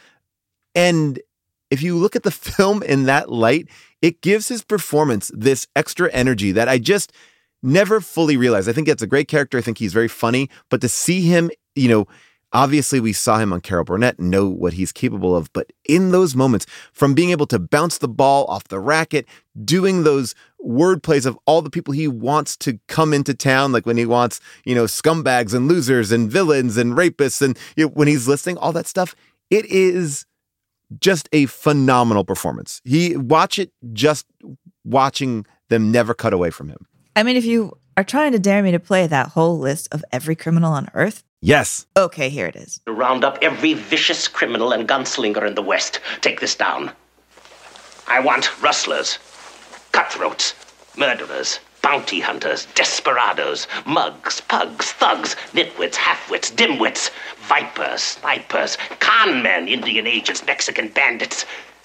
And if you look at the film in that light, it gives his performance this extra energy that I just never fully realized. I think that's a great character. I think he's very funny, but to see him, you know, obviously we saw him on Carol Burnett and know what he's capable of, but in those moments, from being able to bounce the ball off the racket, doing those word plays of all the people he wants to come into town, like when he wants, you know, scumbags and losers and villains and rapists, and you know, when he's listing all that stuff, it is just a phenomenal performance. He watch it just watching them never cut away from him. I mean, if you are trying to dare me to play that whole list of every criminal on earth. Yes. Okay, here it is. To round up every vicious criminal and gunslinger in the West. Take this down. I want rustlers, cutthroats, murderers, bounty hunters, desperados, mugs, pugs, thugs, nitwits, halfwits, dimwits, vipers, snipers, con men, Indian agents, Mexican bandits,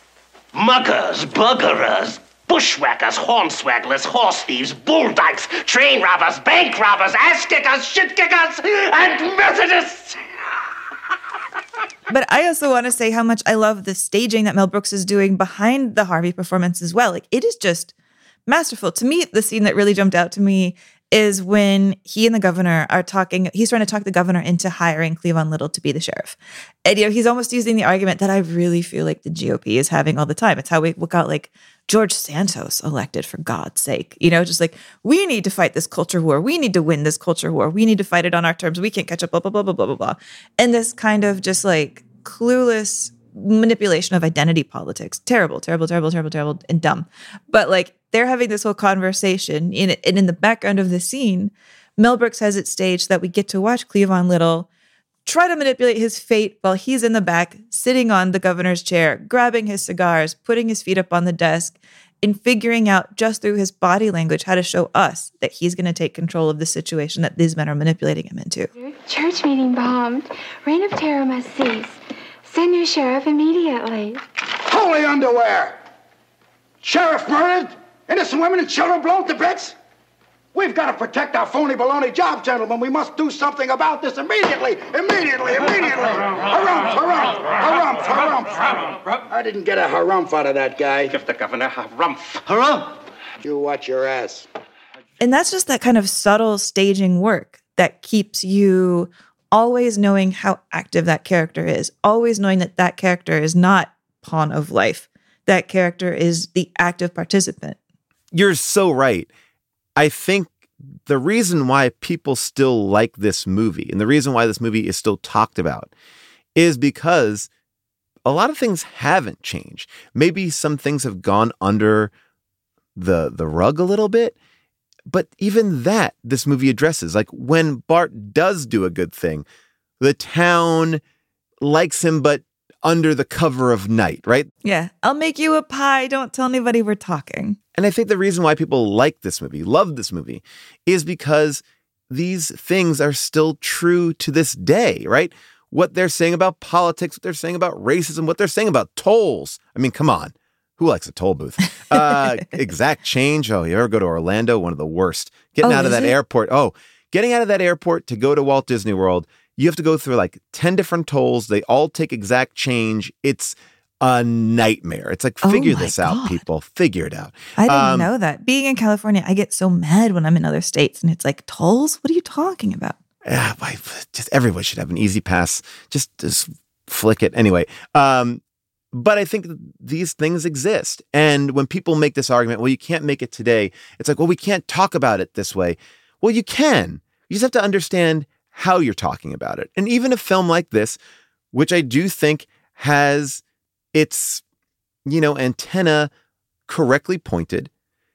muggers, buggerers, bushwhackers, hornswagglers, horse thieves, bull dykes, train robbers, bank robbers, ass kickers, shit kickers, and Methodists. But I also want to say how much I love the staging that Mel Brooks is doing behind the Harvey performance as well. Like, it is just masterful. To me, the scene that really jumped out to me is when he and the governor are talking. He's trying to talk the governor into hiring Cleavon Little to be the sheriff. And, you know, he's almost using the argument that I really feel like the G O P is having all the time. It's how we got like George Santos elected, for God's sake. You know, just like, we need to fight this culture war. We need to win this culture war. We need to fight it on our terms. We can't catch up, blah, blah, blah, blah, blah, blah, blah. And this kind of just like clueless manipulation of identity politics. Terrible, terrible, terrible, terrible, terrible, and dumb. But like, they're having this whole conversation in it, and in the background of the scene, Mel Brooks has it staged that we get to watch Cleavon Little try to manipulate his fate while he's in the back, sitting on the governor's chair, grabbing his cigars, putting his feet up on the desk, and figuring out just through his body language how to show us that he's going to take control of the situation that these men are manipulating him into. Church meeting bombed. Reign of terror must cease. Send your sheriff immediately. Holy underwear! Sheriff murdered? Innocent women and children blown to bits? We've got to protect our phony baloney job, gentlemen. We must do something about this immediately. Immediately, immediately. Harumph, harumph, harumph, harumph. I didn't get a harumph out of that guy. Give the governor harumph. Harumph. You watch your ass. And that's just that kind of subtle staging work that keeps you always knowing how active that character is, always knowing that that character is not pawn of life. That character is the active participant. You're so right. I think the reason why people still like this movie, and the reason why this movie is still talked about, is because a lot of things haven't changed. Maybe some things have gone under the the rug a little bit, But even that, this movie addresses. Like when Bart does do a good thing, the town likes him, but under the cover of night, right? Yeah. I'll make you a pie. Don't tell anybody we're talking. And I think the reason why people like this movie, love this movie, is because these things are still true to this day, right? What they're saying about politics, what they're saying about racism, what they're saying about tolls. I mean, come on. Who likes a toll booth? Uh, exact change. Oh, you ever go to Orlando? One of the worst. Getting Oh, out of is that it? airport. Oh, getting out of that airport to go to Walt Disney World, you have to go through like ten different tolls. They all take exact change. It's a nightmare. It's like, Oh figure my this out, God. people. Figure it out. I didn't Um, know that. Being in California, I get so mad when I'm in other states and it's like, tolls? What are you talking about? Yeah, why- just everyone should have an easy pass. Just, just flick it. Anyway, um, but I think that these things exist. And when people make this argument, well, you can't make it today. It's like, well, we can't talk about it this way. Well, you can. You just have to understand how you're talking about it. And even a film like this, which I do think has its, you know, antenna correctly pointed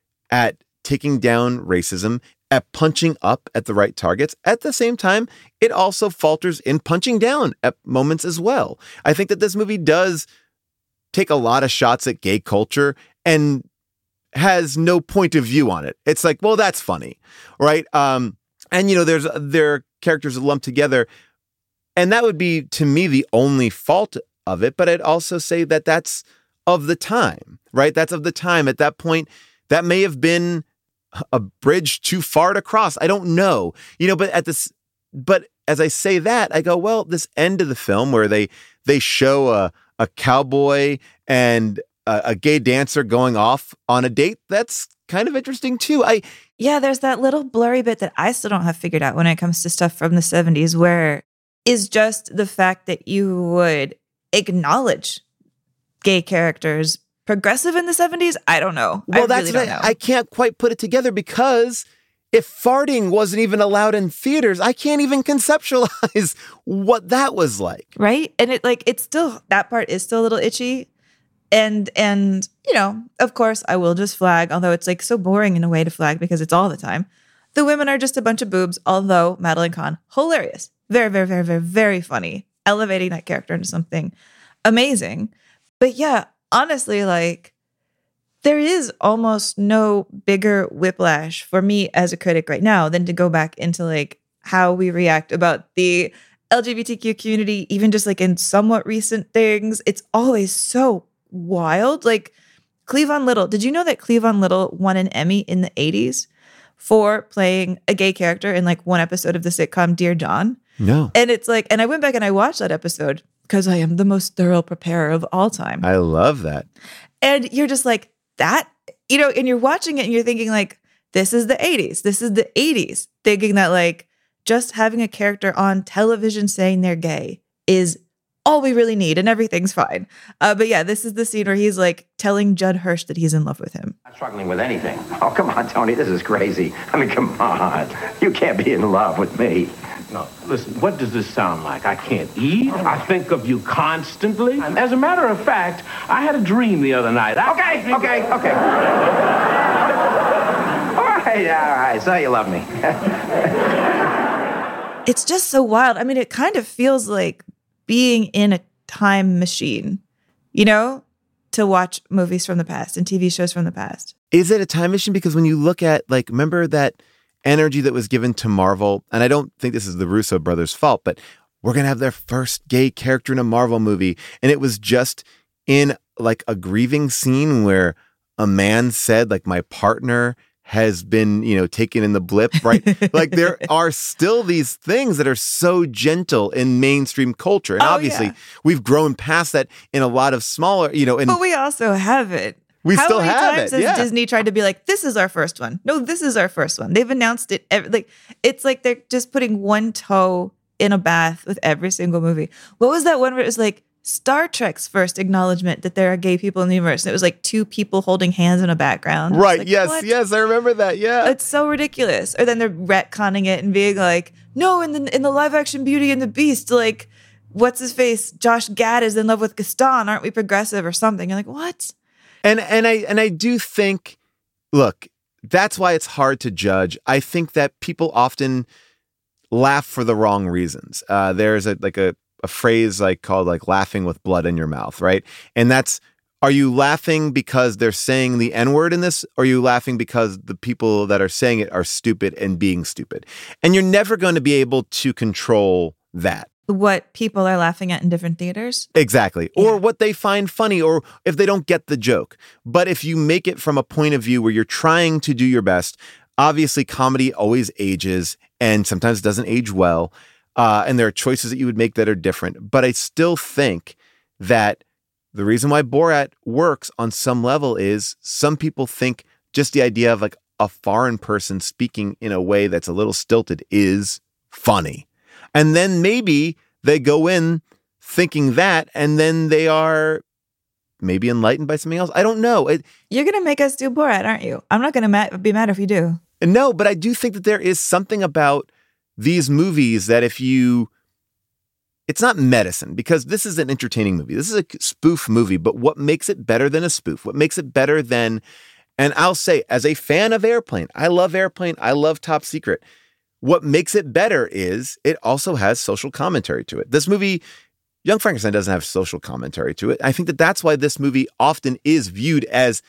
at taking down racism, at punching up at the right targets. At the same time, it also falters in punching down at moments as well. I think that this movie does take a lot of shots at gay culture and has no point of view on it. It's like, well, that's funny, right? Um, and, you know, there's there are characters lumped together, and that would be, to me, the only fault of it. But I'd also say that that's of the time, right? That's of the time. At that point, that may have been a bridge too far to cross. I don't know, you know, but at this, but as I say that, I go, well, this end of the film where they, they show a, a cowboy and a, a gay dancer going off on a date. That's kind of interesting too. I, Yeah, there's that little blurry bit that I still don't have figured out when it comes to stuff from the seventies, where is just the fact that you would acknowledge gay characters progressive in the seventies. I don't know. well, I that's really don't what know. I, I can't quite put it together, because if farting wasn't even allowed in theaters, I can't even conceptualize what that was like. Right? And it like it's still that part is still a little itchy. And and you know, of course I will just flag, although it's like so boring in a way to flag because it's all the time. The women are just a bunch of boobs, although Madeline Kahn, hilarious. Very, very, very, very, very funny. Elevating that character into something amazing. But yeah, honestly, like there is almost no bigger whiplash for me as a critic right now than to go back into like how we react about the L G B T Q community, even just like in somewhat recent things. It's always so wild. Like Cleavon Little. Did you know that Cleavon Little won an Emmy in the eighties for playing a gay character in like one episode of the sitcom Dear John? No. And it's like, and I went back and I watched that episode because I am the most thorough preparer of all time. I love that. And you're just like, that, you know, and you're watching it and you're thinking like, this is the eighties. This is the eighties. Thinking that like just having a character on television saying they're gay is all we really need and everything's fine. Uh, but yeah, this is the scene where he's like telling Judd Hirsch that he's in love with him. Not struggling with anything. Oh, come on, Tony. This is crazy. I mean, come on. You can't be in love with me. No, listen, what does this sound like? I can't eat. I think of you constantly. As a matter of fact, I had a dream the other night. I Okay, okay, okay. All right, all right. So you love me. It's just so wild. I mean, it kind of feels like being in a time machine, you know, to watch movies from the past and T V shows from the past. Is it a time machine? Because when you look at, like, remember that energy that was given to Marvel, and I don't think this is the Russo brothers' fault, but we're going to have their first gay character in a Marvel movie. And it was just in like a grieving scene where a man said, like, my partner has been, you know, taken in the blip, right? Like there are still these things that are so gentle in mainstream culture. And Oh, obviously yeah. we've grown past that in a lot of smaller, you know, and But we also have it. We How still many have times it, has yeah. Disney tried to be like, this is our first one? No, this is our first one. They've announced it. Every, like, it's like they're just putting one toe in a bath with every single movie. What was that one where it was like Star Trek's first acknowledgement that there are gay people in the universe? And it was like two people holding hands in a background. It's right. like, yes. what? Yes. I remember that. Yeah. It's so ridiculous. Or then they're retconning it and being like, no, in the in the live action Beauty and the Beast, like, what's his face? Josh Gad is in love with Gaston. Aren't we progressive or something? You're like, what? And and I and I do think, look, that's why it's hard to judge. I think that people often laugh for the wrong reasons. Uh, there's a like a, a phrase like called like laughing with blood in your mouth, right? And that's, are you laughing because they're saying the N-word in this? Or are you laughing because the people that are saying it are stupid and being stupid? And you're never going to be able to control that. What people are laughing at in different theaters. Exactly. Yeah. Or what they find funny, or if they don't get the joke. But if you make it from a point of view where you're trying to do your best, obviously comedy always ages and sometimes doesn't age well. Uh, and there are choices that you would make that are different. But I still think that the reason why Borat works on some level is some people think just the idea of like a foreign person speaking in a way that's a little stilted is funny. And then maybe they go in thinking that, and then they are maybe enlightened by something else. I don't know. It, You're going to make us do Borat, aren't you? I'm not going to ma- be mad if you do. No, but I do think that there is something about these movies that if you... It's not medicine, because this is an entertaining movie. This is a spoof movie, but what makes it better than a spoof? What makes it better than... And I'll say, as a fan of Airplane, I love Airplane, I love Top Secret. What makes it better is it also has social commentary to it. This movie, Young Frankenstein, doesn't have social commentary to it. I think that that's why this movie often is viewed as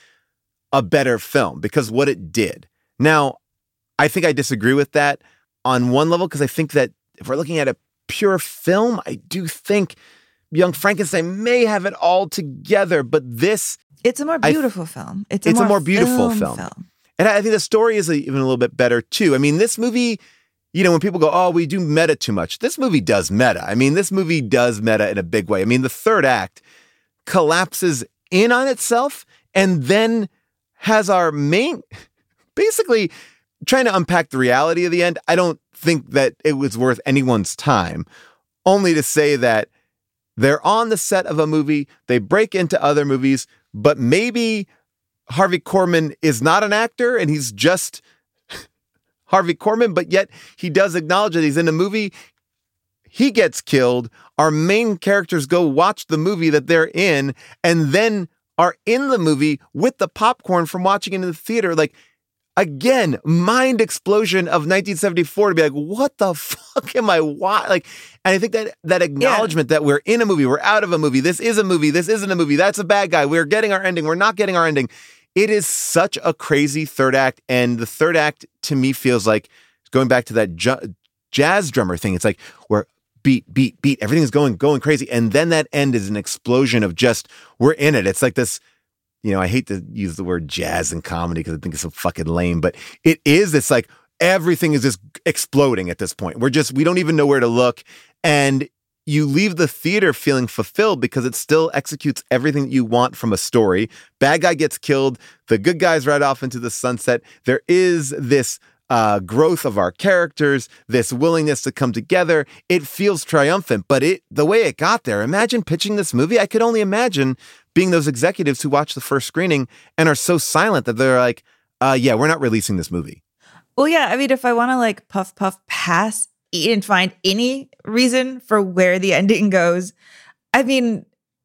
a better film, because what it did. Now, I think I disagree with that on one level, because I think that if we're looking at a pure film, I do think Young Frankenstein may have it all together, but this... It's a more beautiful th- film. It's a, it's more, a more beautiful film. film. And I think the story is even a little bit better, too. I mean, this movie... You know, when people go, oh, we do meta too much. This movie does meta. I mean, this movie does meta in a big way. I mean, the third act collapses in on itself and then has our main, basically trying to unpack the reality of the end. I don't think that it was worth anyone's time, only to say that they're on the set of a movie, they break into other movies, but maybe Harvey Korman is not an actor and he's just Harvey Korman, but yet he does acknowledge that he's in a movie. He gets killed. Our main characters go watch the movie that they're in and then are in the movie with the popcorn from watching it in the theater. Like, again, mind explosion of nineteen seventy-four to be like, what the fuck am I watching? Like, and I think that that acknowledgement yeah. that we're in a movie, we're out of a movie, this is a movie, this isn't a movie, that's a bad guy, we're getting our ending, we're not getting our ending. It is such a crazy third act. And the third act to me feels like going back to that ju- jazz drummer thing. It's like we're beat, beat, beat. Everything's going, going crazy. And then that end is an explosion of just, we're in it. It's like this, you know, I hate to use the word jazz in comedy because I think it's so fucking lame, but it is. It's like everything is just exploding at this point. We're just, we don't even know where to look. And you leave the theater feeling fulfilled because it still executes everything that you want from a story. Bad guy gets killed. The good guys ride off into the sunset. There is this uh, growth of our characters, this willingness to come together. It feels triumphant, but it the way it got there, imagine pitching this movie. I could only imagine being those executives who watch the first screening and are so silent that they're like, uh, yeah, we're not releasing this movie. Well, yeah, I mean, if I want to like puff, puff, pass and find any reason for where the ending goes, I mean,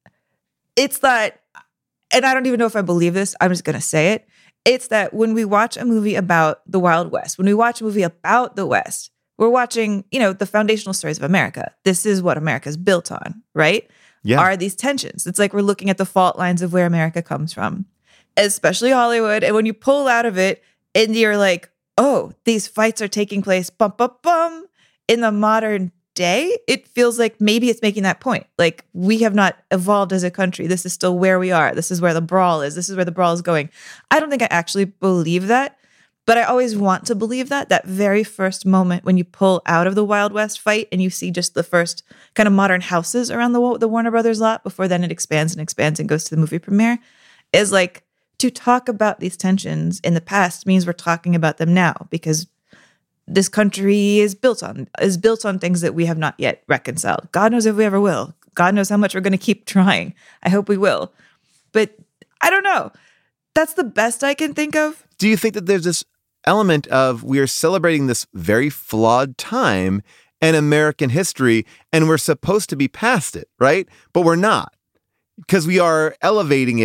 it's that, and I don't even know if I believe this, I'm just going to say it. It's that when we watch a movie about the Wild West, when we watch a movie about the West, we're watching, you know, the foundational stories of America. This is what America's built on, right? Yeah. Are these tensions. It's like we're looking at the fault lines of where America comes from, especially Hollywood. And when you pull out of it and you're like, oh, these fights are taking place, bum, bum, bum, in the modern day, it feels like maybe it's making that point. Like, we have not evolved as a country. This is still where we are. This is where the brawl is. This is where the brawl is going. I don't think I actually believe that, but I always want to believe that, that very first moment when you pull out of the Wild West fight and you see just the first kind of modern houses around the, the Warner Brothers lot before then it expands and expands and goes to the movie premiere, is like, to talk about these tensions in the past means we're talking about them now, because this country is built on is built on things that we have not yet reconciled. God knows if we ever will. God knows how much we're going to keep trying. I hope we will. But I don't know. That's the best I can think of. Do you think that there's this element of we are celebrating this very flawed time in American history and we're supposed to be past it, right? But we're not, because we are elevating it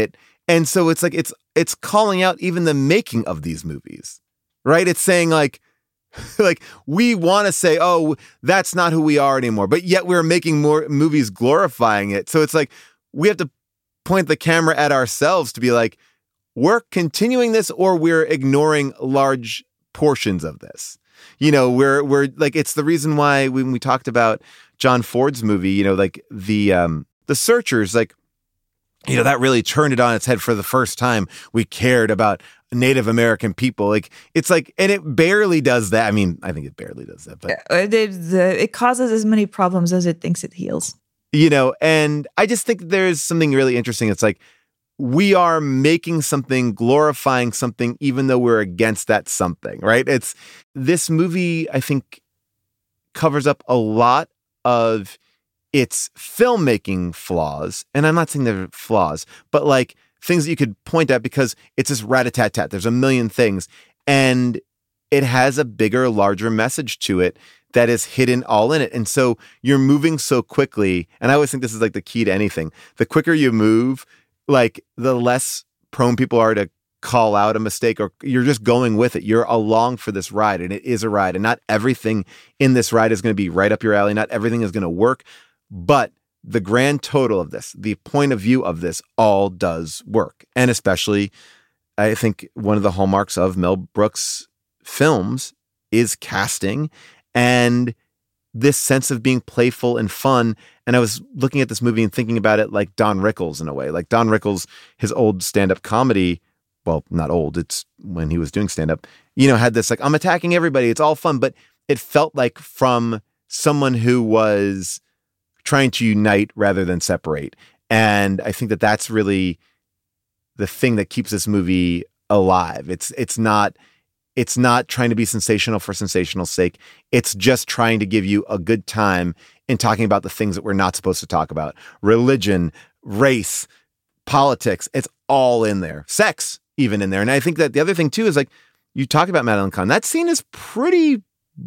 And so it's like, it's, it's calling out even the making of these movies, right? It's saying like, like we want to say, oh, that's not who we are anymore, but yet we're making more movies glorifying it. So it's like, we have to point the camera at ourselves to be like, we're continuing this or we're ignoring large portions of this. You know, we're, we're like, it's the reason why when we talked about John Ford's movie, you know, like the, um, the Searchers, like, you know, that really turned it on its head for the first time. We cared about Native American people. Like, it's like, and it barely does that. I mean, I think it barely does that, but It, it, it causes as many problems as it thinks it heals. You know, and I just think there's something really interesting. It's like, we are making something, glorifying something, even though we're against that something, right? It's this movie, I think, covers up a lot of its filmmaking flaws. And I'm not saying they're flaws, but like things that you could point at because it's this rat-a-tat-tat. There's a million things. And it has a bigger, larger message to it that is hidden all in it. And so you're moving so quickly. And I always think this is like the key to anything. The quicker you move, like the less prone people are to call out a mistake, or you're just going with it. You're along for this ride, and it is a ride. And not everything in this ride is going to be right up your alley. Not everything is going to work, but the grand total of this, the point of view of this all does work. And especially, I think one of the hallmarks of Mel Brooks films is casting and this sense of being playful and fun. And I was looking at this movie and thinking about it like Don Rickles in a way. Like Don Rickles, his old stand-up comedy, well, not old, it's when he was doing stand-up, you know, had this like, I'm attacking everybody, it's all fun. But it felt like from someone who was trying to unite rather than separate. And I think that that's really the thing that keeps this movie alive. It's it's not it's not trying to be sensational for sensational's sake. It's just trying to give you a good time in talking about the things that we're not supposed to talk about. Religion, race, politics, it's all in there. Sex, even in there. And I think that the other thing too is like, you talked about Madeline Kahn. That scene is pretty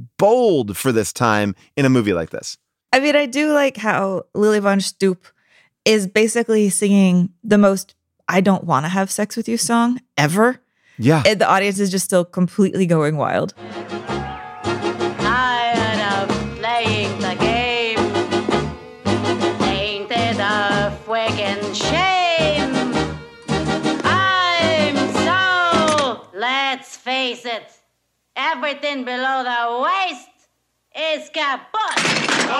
bold for this time in a movie like this. I mean, I do like how Lily Von Stoop is basically singing the most I don't want to have sex with you song ever. Yeah. And the audience is just still completely going wild. Tired of playing the game. Ain't it a friggin' shame? I'm so, let's face it, everything below the waist is kaput.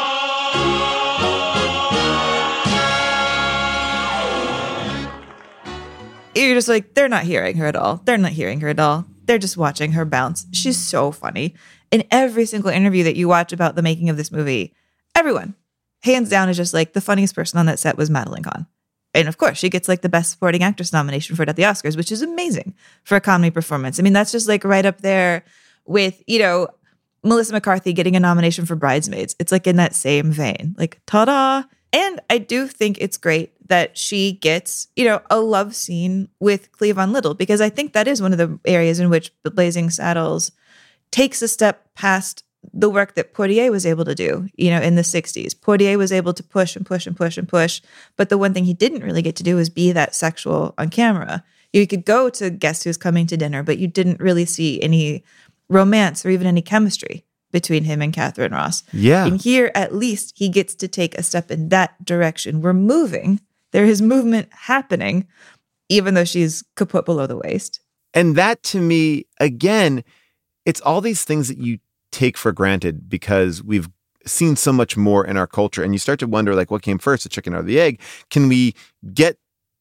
You're just like, they're not hearing her at all. They're not hearing her at all. They're just watching her bounce. She's so funny. In every single interview that you watch about the making of this movie, everyone, hands down, is just like the funniest person on that set was Madeline Kahn. And of course, she gets like the Best Supporting Actress nomination for it at the Oscars, which is amazing for a comedy performance. I mean, that's just like right up there with, you know, Melissa McCarthy getting a nomination for Bridesmaids. It's like in that same vein, like ta-da. And I do think it's great that she gets, you know, a love scene with Cleavon Little, because I think that is one of the areas in which Blazing Saddles takes a step past the work that Poitier was able to do, you know, in the sixties. Poitier was able to push and push and push and push. But the one thing he didn't really get to do was be that sexual on camera. You could go to Guess Who's Coming to Dinner, but you didn't really see any romance or even any chemistry between him and Catherine Ross. Yeah. And here, at least, he gets to take a step in that direction. We're moving. There is movement happening, even though she's kaput below the waist. And that, to me, again, it's all these things that you take for granted because we've seen so much more in our culture. And you start to wonder, like, what came first, the chicken or the egg? Can we get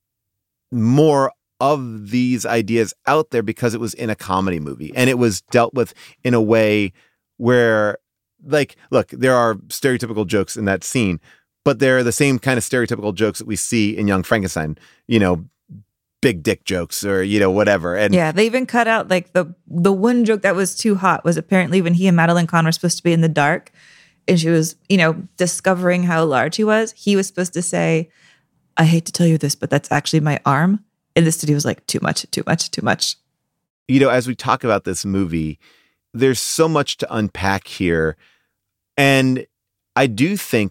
more of these ideas out there because it was in a comedy movie and it was dealt with in a way where, like, look, there are stereotypical jokes in that scene, but they're the same kind of stereotypical jokes that we see in Young Frankenstein, you know, big dick jokes or, you know, whatever. And yeah, they even cut out like the the one joke that was too hot was apparently when he and Madeline Kahn were supposed to be in the dark and she was, you know, discovering how large he was. He was supposed to say, I hate to tell you this, but that's actually my arm. And the studio was like, too much, too much, too much. You know, as we talk about this movie, there's so much to unpack here. And I do think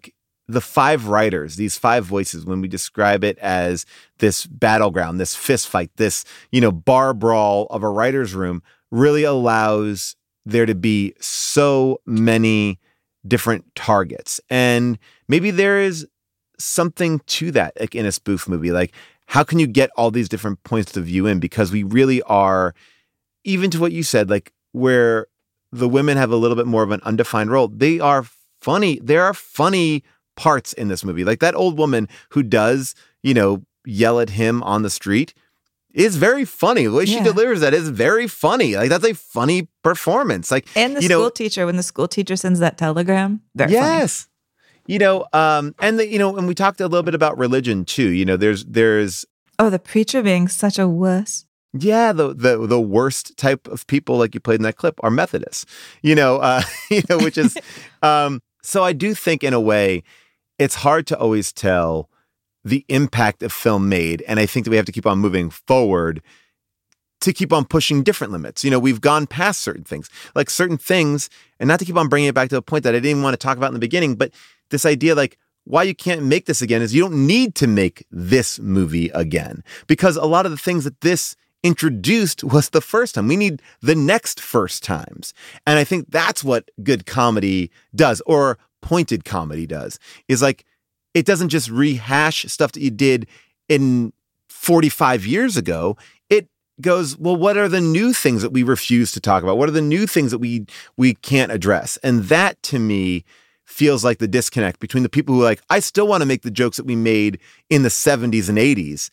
the five writers, these five voices, when we describe it as this battleground, this fist fight, this, you know, bar brawl of a writer's room, really allows there to be so many different targets. And maybe there is something to that, like in a spoof movie. Like, how can you get all these different points of view in? Because we really are, even to what you said, like where the women have a little bit more of an undefined role, they are funny. There are funny parts in this movie. Like that old woman who does, you know, yell at him on the street is very funny. The way she Yeah. delivers that is very funny. Like that's a funny performance. Like, And the you school know, teacher, when the school teacher sends that telegram, very yes. You know, um, and the, you know, and we talked a little bit about religion too. You know, there's there's funny. Oh, the preacher being such a wuss. yeah, the the the worst type of people, like you played in that clip, are Methodists. You know, uh, you know, which is um, so I do think in a way it's hard to always tell the impact of film made, and I think that we have to keep on moving forward to keep on pushing different limits. You know, we've gone past certain things, like certain things, and not to keep on bringing it back to a point that I didn't even want to talk about in the beginning, but this idea like why you can't make this again is you don't need to make this movie again, because a lot of the things that this introduced was the first time. We need the next first times. And I think that's what good comedy does, or pointed comedy does, is like, it doesn't just rehash stuff that you did in forty-five years ago. It goes, well, what are the new things that we refuse to talk about? What are the new things that we we can't address? And that, to me, feels like the disconnect between the people who are like, I still want to make the jokes that we made in the seventies and eighties,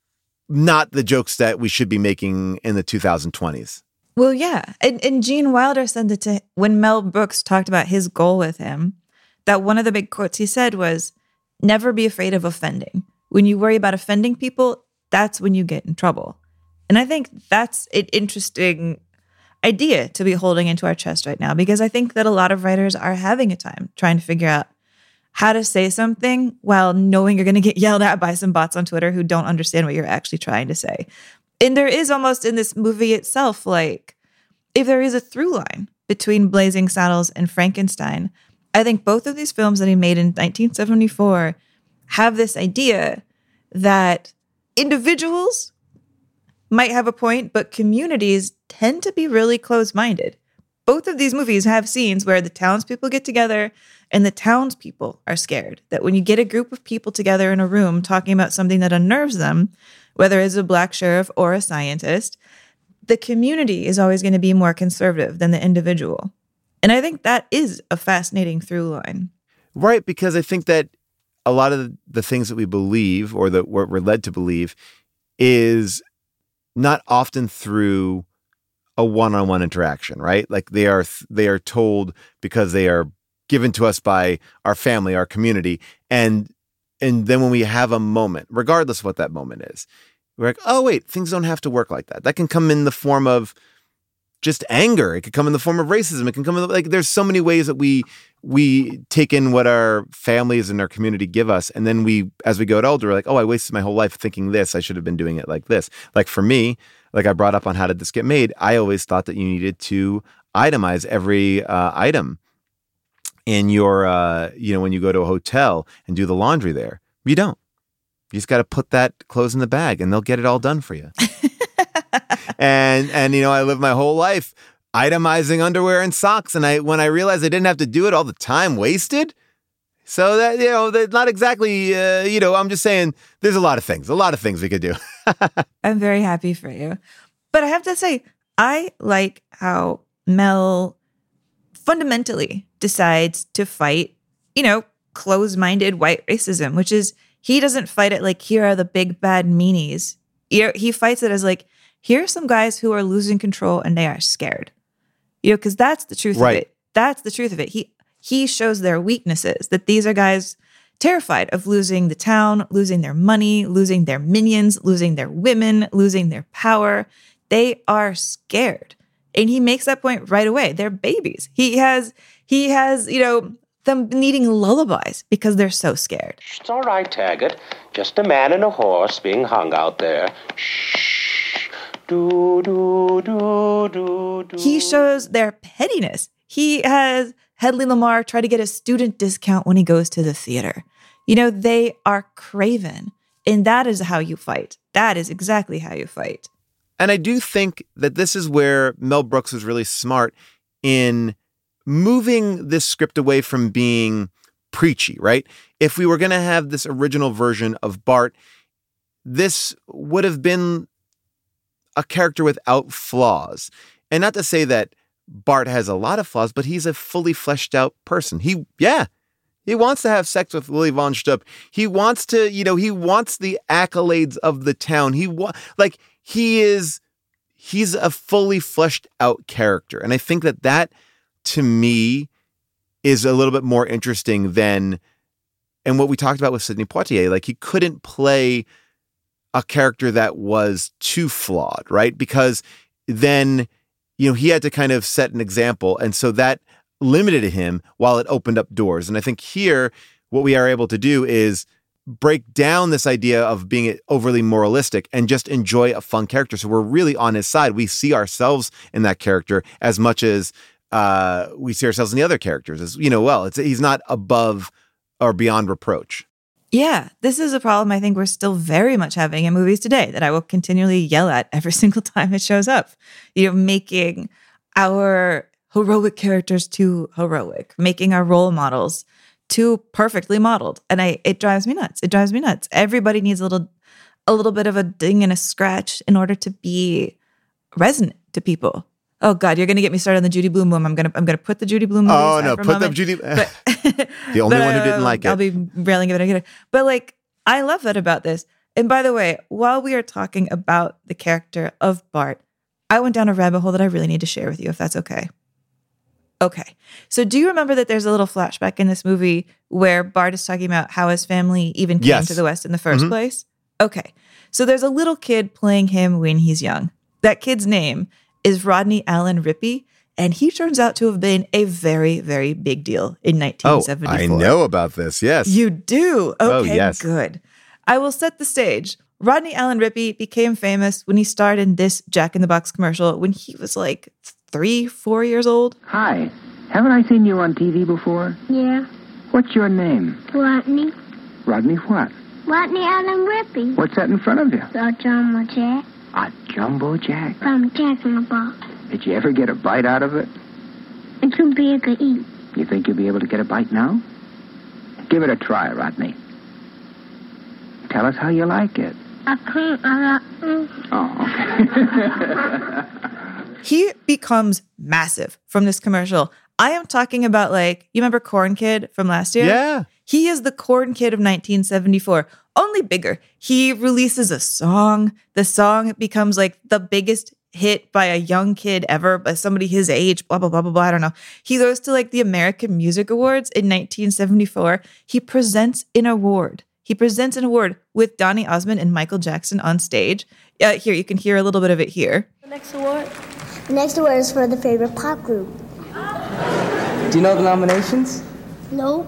not the jokes that we should be making in the twenty twenties. Well, yeah. And, and Gene Wilder said that to, when Mel Brooks talked about his goal with him, that one of the big quotes he said was, never be afraid of offending. When you worry about offending people, that's when you get in trouble. And I think that's an interesting idea to be holding into our chest right now, because I think that a lot of writers are having a time trying to figure out how to say something while knowing you're going to get yelled at by some bots on Twitter who don't understand what you're actually trying to say. And there is almost in this movie itself, like, if there is a through line between Blazing Saddles and Frankenstein, I think both of these films that he made in nineteen seventy-four have this idea that individuals might have a point, but communities tend to be really close-minded. Both of these movies have scenes where the townspeople get together and the townspeople are scared. That when you get a group of people together in a room talking about something that unnerves them, whether it's a black sheriff or a scientist, the community is always going to be more conservative than the individual. And I think that is a fascinating through line. Right, because I think that a lot of the things that we believe, or that we're led to believe, is not often through a one-on-one interaction, right? Like they are they are told because they are given to us by our family, our community, and and then when we have a moment, regardless of what that moment is, we're like, oh wait, things don't have to work like that. That can come in the form of just anger. It could come in the form of racism. It can come in the, like, there's so many ways that we we take in what our families and our community give us. And then we, as we get older, we're like, oh, I wasted my whole life thinking this. I should have been doing it like this. Like for me, like I brought up on How Did This Get Made? I always thought that you needed to itemize every uh, item in your, uh, you know, when you go to a hotel and do the laundry there. You don't. You just got to put that clothes in the bag and they'll get it all done for you. and, and, you know, I lived my whole life itemizing underwear and socks. And I, when I realized I didn't have to do it, all the time wasted. So that, you know, that's not exactly, uh, you know, I'm just saying there's a lot of things, a lot of things we could do. I'm very happy for you. But I have to say, I like how Mel fundamentally decides to fight, you know, closed-minded white racism, which is, he doesn't fight it like, here are the big bad meanies. He fights it as like, here are some guys who are losing control and they are scared. You know, because that's the truth right. of it. That's the truth of it. He he shows their weaknesses, that these are guys terrified of losing the town, losing their money, losing their minions, losing their women, losing their power. They are scared. And he makes that point right away. They're babies. He has, he has, you know, them needing lullabies because they're so scared. It's all right, Taggart. Just a man and a horse being hung out there. Shh. Do, do, do, do, do. He shows their pettiness. He has Hedley Lamar try to get a student discount when he goes to the theater. You know, they are craven. And that is how you fight. That is exactly how you fight. And I do think that this is where Mel Brooks was really smart in moving this script away from being preachy, right? If we were going to have this original version of Bart, this would have been a character without flaws. And not to say that Bart has a lot of flaws, but he's a fully fleshed out person. He, yeah, he wants to have sex with Lily Von Shtupp. He wants to, you know, he wants the accolades of the town. He wa- like he is, he's a fully fleshed out character. And I think that that to me is a little bit more interesting than, and what we talked about with Sidney Poitier, like he couldn't play a character that was too flawed, right? Because then, you know, he had to kind of set an example. And so that limited him while it opened up doors. And I think here, what we are able to do is break down this idea of being overly moralistic and just enjoy a fun character. So we're really on his side. We see ourselves in that character as much as uh, we see ourselves in the other characters. As, you know, well, it's he's not above or beyond reproach. Yeah, this is a problem I think we're still very much having in movies today that I will continually yell at every single time it shows up. You know, making our heroic characters too heroic, making our role models too perfectly modeled. And I it drives me nuts. It drives me nuts. Everybody needs a little a little bit of a ding and a scratch in order to be resonant to people. Oh God, you're gonna get me started on the Judy Blume movie. I'm gonna I'm gonna put the Judy Blume movie. Oh no, put the Judy. But, the only but, one who didn't uh, like it. I'll be railing it again. But like, I love that about this. And by the way, while we are talking about the character of Bart, I went down a rabbit hole that I really need to share with you, if that's okay. Okay. So do you remember that there's a little flashback in this movie where Bart is talking about how his family even came Yes. to the West in the first Mhm. place? Okay. So there's a little kid playing him when he's young. That kid's name is Rodney Allen Rippey, and he turns out to have been a very, very big deal in nineteen Oh, seventy-four. I know about this. Yes. You do? Okay, Oh, yes. good. I will set the stage. Rodney Allen Rippey became famous when he starred in this Jack in the Box commercial when he was like three, four years old. Hi. Haven't I seen you on T V before? Yeah. What's your name? Rodney. Rodney what? Rodney Allen Rippey. What's that in front of you? The Jumbo Jack A jumbo jack. from Jack in the Box. Did you ever get a bite out of it? It's too big to eat. You think you'll be able to get a bite now? Give it a try, Rodney. Tell us how you like it. I can't. I like. Mm. Oh, okay. He becomes massive from this commercial. I am talking about, like, you remember Corn Kid from last year? Yeah. He is the Corn Kid of nineteen seventy-four, only bigger. He releases a song. The song becomes like the biggest hit by a young kid ever, by somebody his age, blah, blah, blah, blah, blah. I don't know. He goes to like the American Music Awards in nineteen seventy-four. He presents an award. He presents an award with Donny Osmond and Michael Jackson on stage. Uh, here, you can hear a little bit of it here. The next award? The next award is for the favorite pop group. Do you know the nominations? Nope.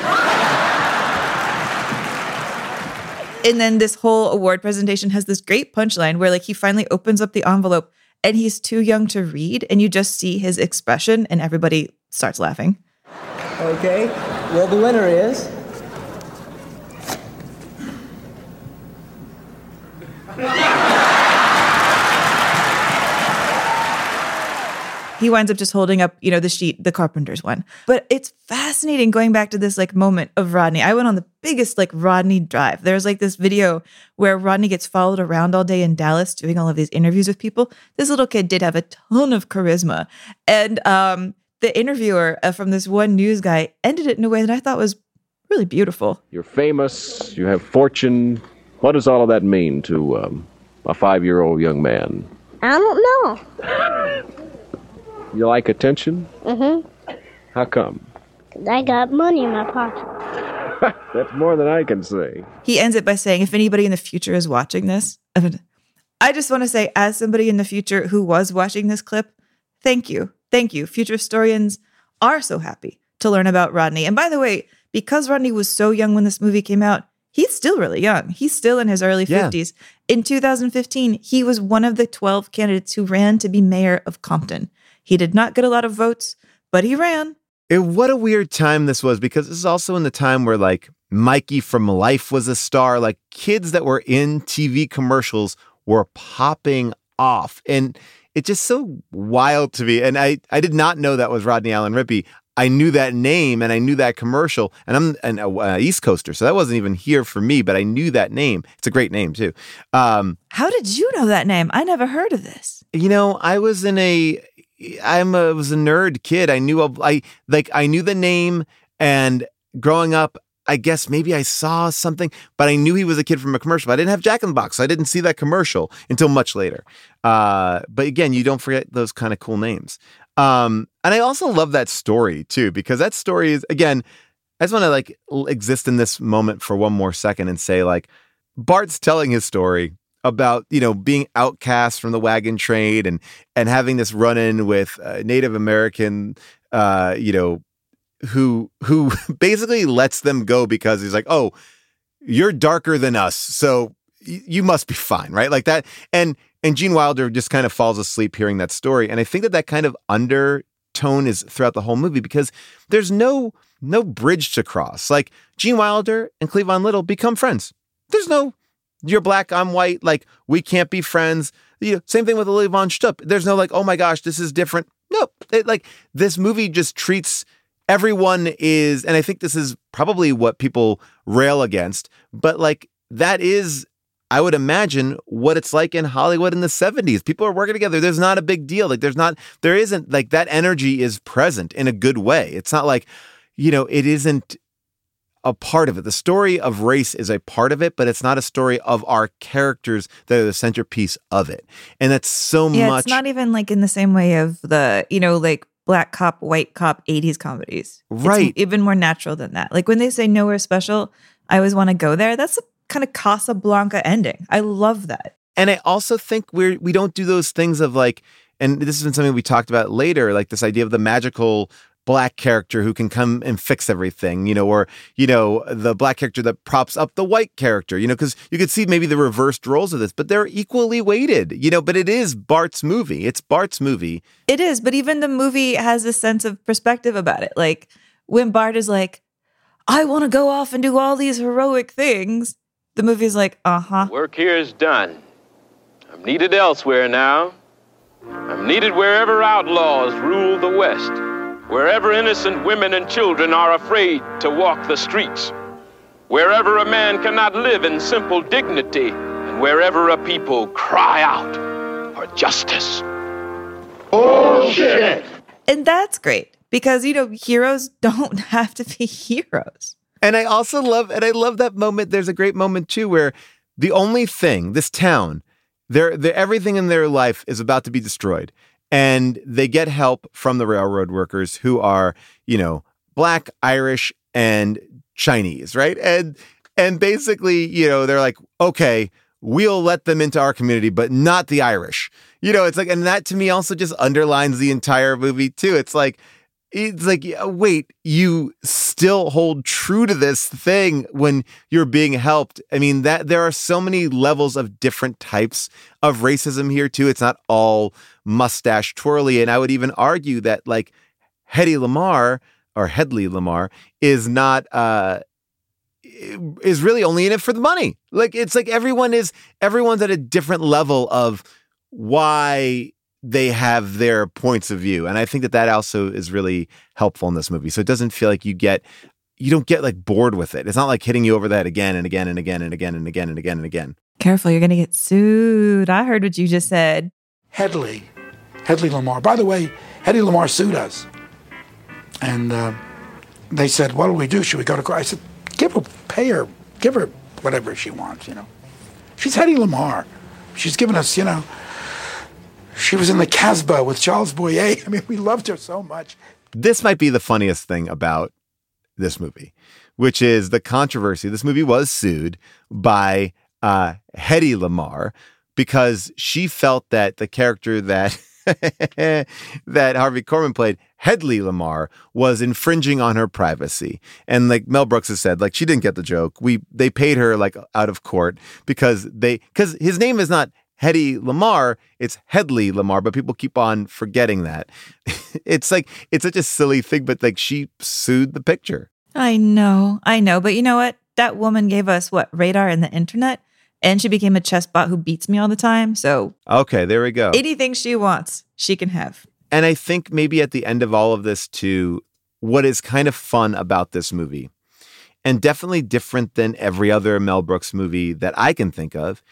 And then this whole award presentation has this great punchline where like he finally opens up the envelope and he's too young to read and you just see his expression and everybody starts laughing. Okay. Well, the winner is... He winds up just holding up, you know, the sheet, the Carpenters one. But it's fascinating going back to this like moment of Rodney. I went on the biggest like Rodney drive. There's like this video where Rodney gets followed around all day in Dallas doing all of these interviews with people. This little kid did have a ton of charisma. And um, the interviewer uh, from this one news guy ended it in a way that I thought was really beautiful. You're famous, you have fortune. What does all of that mean to um, a five-year-old young man? I don't know. You like attention? Mm-hmm. How come? I got money in my pocket. That's more than I can say. He ends it by saying, if anybody in the future is watching this, I just want to say, as somebody in the future who was watching this clip, thank you. Thank you. Future historians are so happy to learn about Rodney. And by the way, because Rodney was so young when this movie came out, he's still really young. He's still in his early Yeah. fifties. In two thousand fifteen, he was one of the twelve candidates who ran to be mayor of Compton. He did not get a lot of votes, but he ran. It, what a weird time this was, because this is also in the time where like Mikey from Life was a star. Like kids that were in T V commercials were popping off. And it's just so wild to me. And I, I did not know that was Rodney Allen Rippey. I knew that name and I knew that commercial, and I'm an uh, East Coaster, so that wasn't even here for me, but I knew that name. It's a great name too. Um, How did you know that name? I never heard of this. You know, I was in a, I'm a was a nerd kid. I knew of, I like I knew the name, and growing up, I guess maybe I saw something, but I knew he was a kid from a commercial. I didn't have Jack in the Box, so I didn't see that commercial until much later. Uh, but again, you don't forget those kind of cool names. Um, and I also love that story too, because that story is, again, I just want to like exist in this moment for one more second and say, like, Bart's telling his story about, you know, being outcast from the wagon trade and, and having this run in with uh, Native American, uh, you know, who, who basically lets them go because he's like, oh, you're darker than us, so y- you must be fine. Right. Like that. And, And Gene Wilder just kind of falls asleep hearing that story. And I think that that kind of undertone is throughout the whole movie, because there's no no bridge to cross. Like Gene Wilder and Cleavon Little become friends. There's no, you're black, I'm white, like we can't be friends. You know, same thing with Lily Von Shtupp. There's no like, oh my gosh, this is different. No, it, like this movie just treats everyone is, and I think this is probably what people rail against, but like that is, I would imagine, what it's like in Hollywood in the seventies. People are working together. There's not a big deal. Like there's not, there isn't like that energy is present in a good way. It's not like, you know, it isn't a part of it. The story of race is a part of it, but it's not a story of our characters that are the centerpiece of it. And that's so yeah, much. It's not even like in the same way of the, you know, like black cop, white cop eighties comedies. Right. It's even more natural than that. Like when they say nowhere special, I always want to go there. That's a kind of Casablanca ending. I love that. And I also think we're, we don't do those things of like, and this has been something we talked about later, like this idea of the magical black character who can come and fix everything, you know, or, you know, the black character that props up the white character, you know, because you could see maybe the reversed roles of this, but they're equally weighted, you know, but it is Bart's movie. It's Bart's movie. It is, but even the movie has a sense of perspective about it. Like when Bart is like, I want to go off and do all these heroic things, the movie's like, uh-huh. Work here is done. I'm needed elsewhere now. I'm needed wherever outlaws rule the West, wherever innocent women and children are afraid to walk the streets, wherever a man cannot live in simple dignity, and wherever a people cry out for justice. Bullshit! And that's great, because, you know, heroes don't have to be heroes. And I also love, and I love that moment. There's a great moment too, where the only thing, this town, their, their everything in their life is about to be destroyed. And they get help from the railroad workers who are, you know, black, Irish, and Chinese, right? And, and basically, you know, they're like, okay, we'll let them into our community, but not the Irish. You know, it's like, and that to me also just underlines the entire movie too. It's like, It's like, wait, you still hold true to this thing when you're being helped. I mean, that there are so many levels of different types of racism here too. It's not all mustache twirly. And I would even argue that like Hedy Lamarr or Hedley Lamarr is not, uh, is really only in it for the money. Like, it's like everyone is, everyone's at a different level of why they have their points of view. And I think that that also is really helpful in this movie. So it doesn't feel like you get, you don't get like bored with it. It's not like hitting you over the head again and again and again and again and again and again and again. Careful, you're going to get sued. I heard what you just said. Hedley, Hedley Lamarr. By the way, Hedy Lamarr sued us. And uh, they said, what do we do? Should we go to court? I said, give her, pay her, give her whatever she wants, you know. She's Hedy Lamarr. She's given us, you know, she was in the Casbah with Charles Boyer. I mean, we loved her so much. This might be the funniest thing about this movie, which is the controversy. This movie was sued by uh, Hedy Lamarr because she felt that the character that that Harvey Korman played, Hedley Lamarr, was infringing on her privacy. And like Mel Brooks has said, like she didn't get the joke. We they paid her like out of court because they because his name is not Hedy Lamarr, it's Hedley Lamarr, but people keep on forgetting that. It's like, it's such a silly thing, but like she sued the picture. I know, I know. But you know what? That woman gave us, what, radar and the internet? And she became a chess bot who beats me all the time. So okay, there we go. Anything she wants, she can have. And I think maybe at the end of all of this too, what is kind of fun about this movie, and definitely different than every other Mel Brooks movie that I can think of,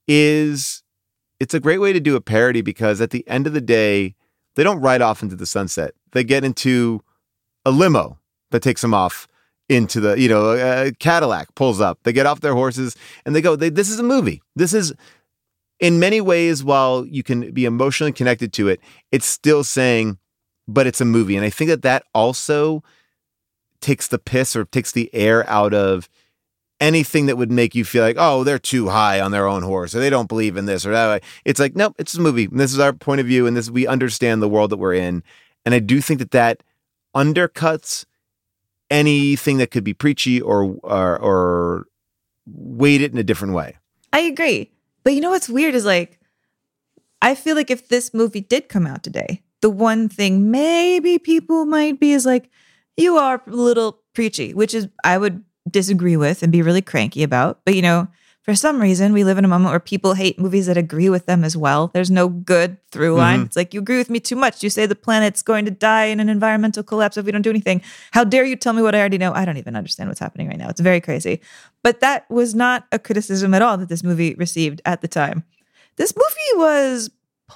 is it's a great way to do a parody because at the end of the day, they don't ride off into the sunset. They get into a limo that takes them off into the, you know, a Cadillac pulls up. They get off their horses and they go, they, this is a movie. This is, in many ways, while you can be emotionally connected to it, it's still saying, but it's a movie. And I think that that also takes the piss or takes the air out of anything that would make you feel like, oh, they're too high on their own horse, or they don't believe in this or that. It's like, nope, it's a movie. And this is our point of view. And this, we understand the world that we're in. And I do think that that undercuts anything that could be preachy or, or, or weight it in a different way. I agree. But you know what's weird is like, I feel like if this movie did come out today, the one thing maybe people might be is like, you are a little preachy, which is, I would disagree with and be really cranky about. But, you know, for some reason, we live in a moment where people hate movies that agree with them as well. There's no good through line. Mm-hmm. It's like, you agree with me too much. You say the planet's going to die in an environmental collapse if we don't do anything. How dare you tell me what I already know? I don't even understand what's happening right now. It's very crazy. But that was not a criticism at all that this movie received at the time. This movie was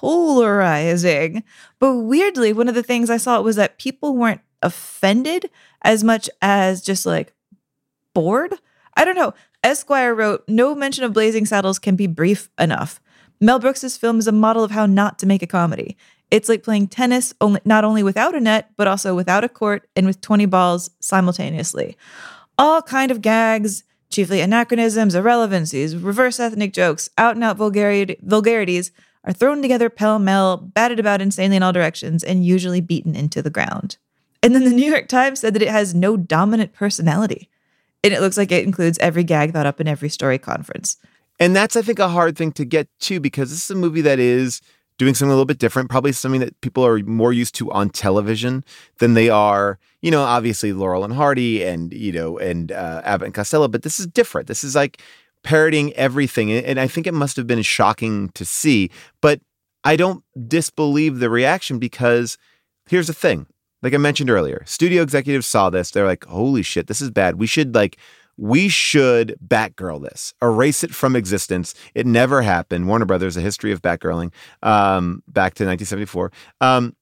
polarizing. But weirdly, one of the things I saw was that people weren't offended as much as just like bored. I don't know. Esquire wrote, no mention of Blazing Saddles can be brief enough. Mel Brooks's film is a model of how not to make a comedy. It's like playing tennis, only, not only without a net, but also without a court and with twenty balls simultaneously. All kind of gags, chiefly anachronisms, irrelevancies, reverse ethnic jokes, out-and-out vulgarity, vulgarities are thrown together pell-mell, batted about insanely in all directions, and usually beaten into the ground. And then the New York Times said that it has no dominant personality. And it looks like it includes every gag thought up in every story conference. And that's, I think, a hard thing to get to because this is a movie that is doing something a little bit different, probably something that people are more used to on television than they are, you know, obviously Laurel and Hardy and, you know, and uh, Abbott and Costello. But this is different. This is like parodying everything. And I think it must have been shocking to see. But I don't disbelieve the reaction because here's the thing. Like I mentioned earlier, studio executives saw this. They're like, holy shit, this is bad. We should like, we should Batgirl this, erase it from existence. It never happened. Warner Brothers, a history of Batgirling, um, back to nineteen seventy-four. Um,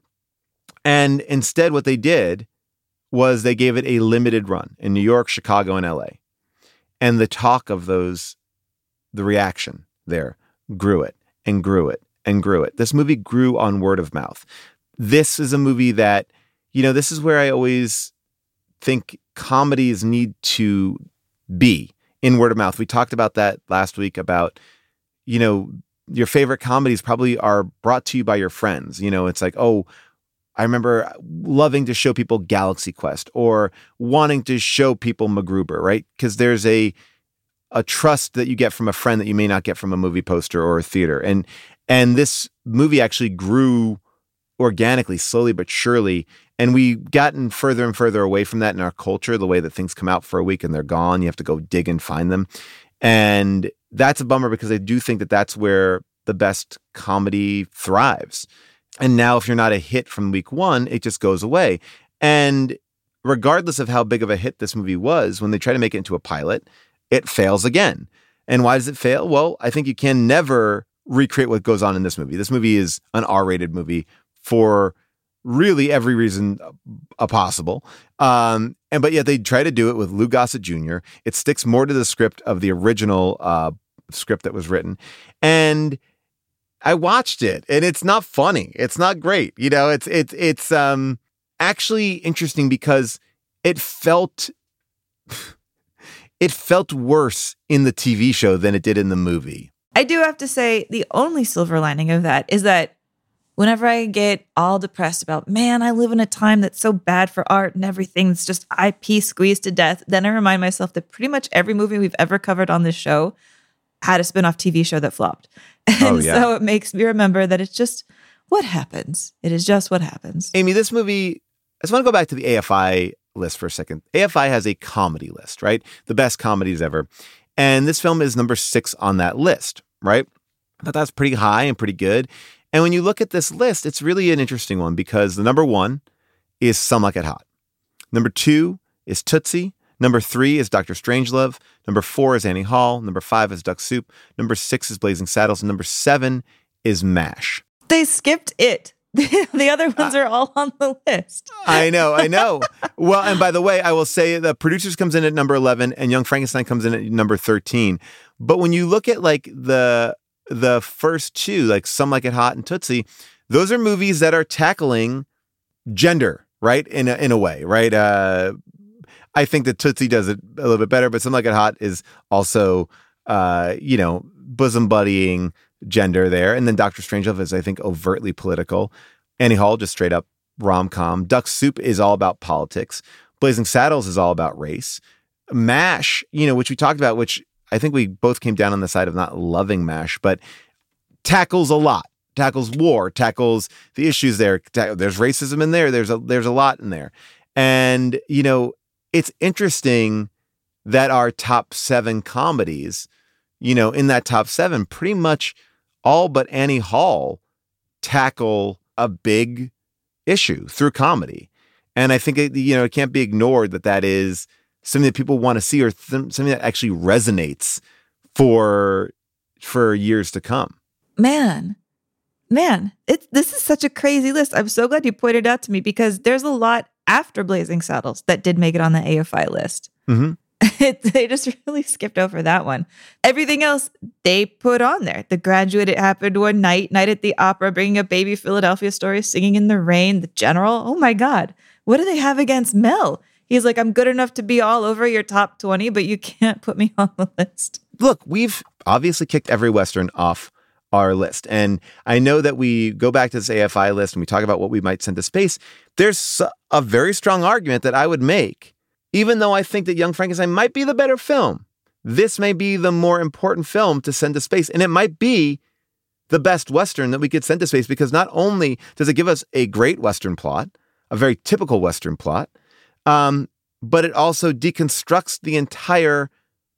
and instead what they did was they gave it a limited run in New York, Chicago, and L A. And the talk of those, the reaction there grew it and grew it and grew it. This movie grew on word of mouth. This is a movie that, you know, this is where I always think comedies need to be in word of mouth. We talked about that last week about, you know, your favorite comedies probably are brought to you by your friends. You know, it's like, oh, I remember loving to show people Galaxy Quest or wanting to show people MacGruber, right? Because there's a a trust that you get from a friend that you may not get from a movie poster or a theater. And and this movie actually grew organically, slowly but surely. And we've gotten further and further away from that in our culture, the way that things come out for a week and they're gone. You have to go dig and find them. And that's a bummer because I do think that that's where the best comedy thrives. And now if you're not a hit from week one, it just goes away. And regardless of how big of a hit this movie was, when they try to make it into a pilot, it fails again. And why does it fail? Well, I think you can never recreate what goes on in this movie. This movie is an R-rated movie for really every reason uh, possible. Um, and but yet they try to do it with Lou Gossett Junior It sticks more to the script of the original uh, script that was written. And I watched it and it's not funny. It's not great. You know, it's, it's, it's um, actually interesting because it felt, it felt worse in the T V show than it did in the movie. I do have to say the only silver lining of that is that whenever I get all depressed about, man, I live in a time that's so bad for art and everything, it's just I P squeezed to death, then I remind myself that pretty much every movie we've ever covered on this show had a spin-off T V show that flopped. And Oh, yeah. so it makes me remember that it's just what happens. It is just what happens. Amy, this movie, I just want to go back to the A F I list for a second. A F I has a comedy list, right? The best comedies ever. And this film is number six on that list, right? But that's pretty high and pretty good. And when you look at this list, it's really an interesting one because the number one is Some Like It Hot. Number two is Tootsie. Number three is Doctor Strangelove. Number four is Annie Hall. Number five is Duck Soup. Number six is Blazing Saddles. And number seven is MASH. They skipped it. The other ones are all on the list. I know, I know. Well, and by the way, I will say the Producers comes in at number eleven and Young Frankenstein comes in at number thirteen. But when you look at like the the first two, like Some Like It Hot and Tootsie, those are movies that are tackling gender, right? In a, in a way, right? Uh, I think that Tootsie does it a little bit better, but Some Like It Hot is also, uh, you know, bosom buddying gender there. And then Doctor Strangelove is, I think, overtly political. Annie Hall, just straight up rom-com. Duck Soup is all about politics. Blazing Saddles is all about race. MASH, you know, which we talked about, which I think we both came down on the side of not loving MASH, but tackles a lot. Tackles war, tackles the issues there. There's racism in there. There's a there's a lot in there. And, you know, it's interesting that our top seven comedies, you know, in that top seven, pretty much all but Annie Hall tackle a big issue through comedy. And I think, it, you know, it can't be ignored that that is something that people want to see or th- something that actually resonates for for years to come. Man, man, it's this is such a crazy list. I'm so glad you pointed out to me because there's a lot after Blazing Saddles that did make it on the A F I list. Mm-hmm. It, they just really skipped over that one. Everything else they put on there. The Graduate, It Happened One Night, Night at the Opera, Bringing Up Baby, Philadelphia Story, Singing in the Rain, The General. Oh my God. What do they have against Mel? He's like, I'm good enough to be all over your top twenty, but you can't put me on the list. Look, we've obviously kicked every Western off our list. And I know that we go back to this A F I list and we talk about what we might send to space. There's a very strong argument that I would make. Even though I think that Young Frankenstein might be the better film, this may be the more important film to send to space. And it might be the best Western that we could send to space because not only does it give us a great Western plot, a very typical Western plot, um, but it also deconstructs the entire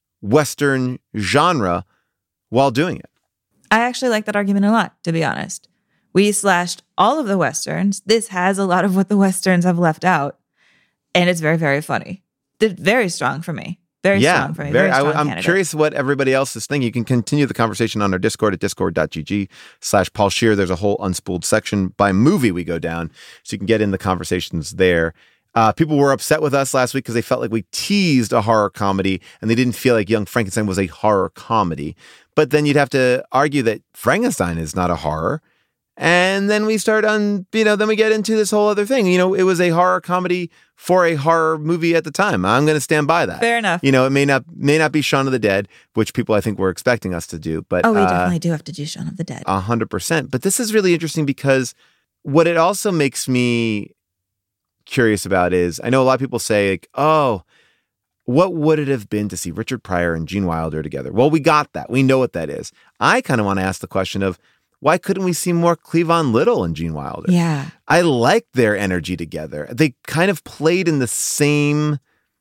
Western genre while doing it. I actually like that argument a lot, to be honest. We slashed all of the Westerns. This has a lot of what the Westerns have left out. And it's very, very funny. It's very strong for me. Very yeah, strong for me. Very, very strong I, I'm candidate. curious what everybody else is thinking. You can continue the conversation on our Discord at discord.gg slash Paul Scheer. There's a whole unspooled section by movie we go down, so you can get in the conversations there. Uh, people were upset with us last week because they felt like we teased a horror comedy and they didn't feel like Young Frankenstein was a horror comedy. But then you'd have to argue that Frankenstein is not a horror. And then we start on, you know, then we get into this whole other thing. You know, it was a horror comedy for a horror movie at the time. I'm going to stand by that. Fair enough. You know, it may not may not be Shaun of the Dead, which people I think were expecting us to do. But oh, we uh, definitely do have to do Shaun of the Dead. A hundred percent. But this is really interesting because what it also makes me curious about is I know a lot of people say, like, oh, what would it have been to see Richard Pryor and Gene Wilder together? Well, we got that. We know what that is. I kind of want to ask the question of, why couldn't we see more Cleavon Little and Gene Wilder? Yeah. I liked their energy together. They kind of played in the same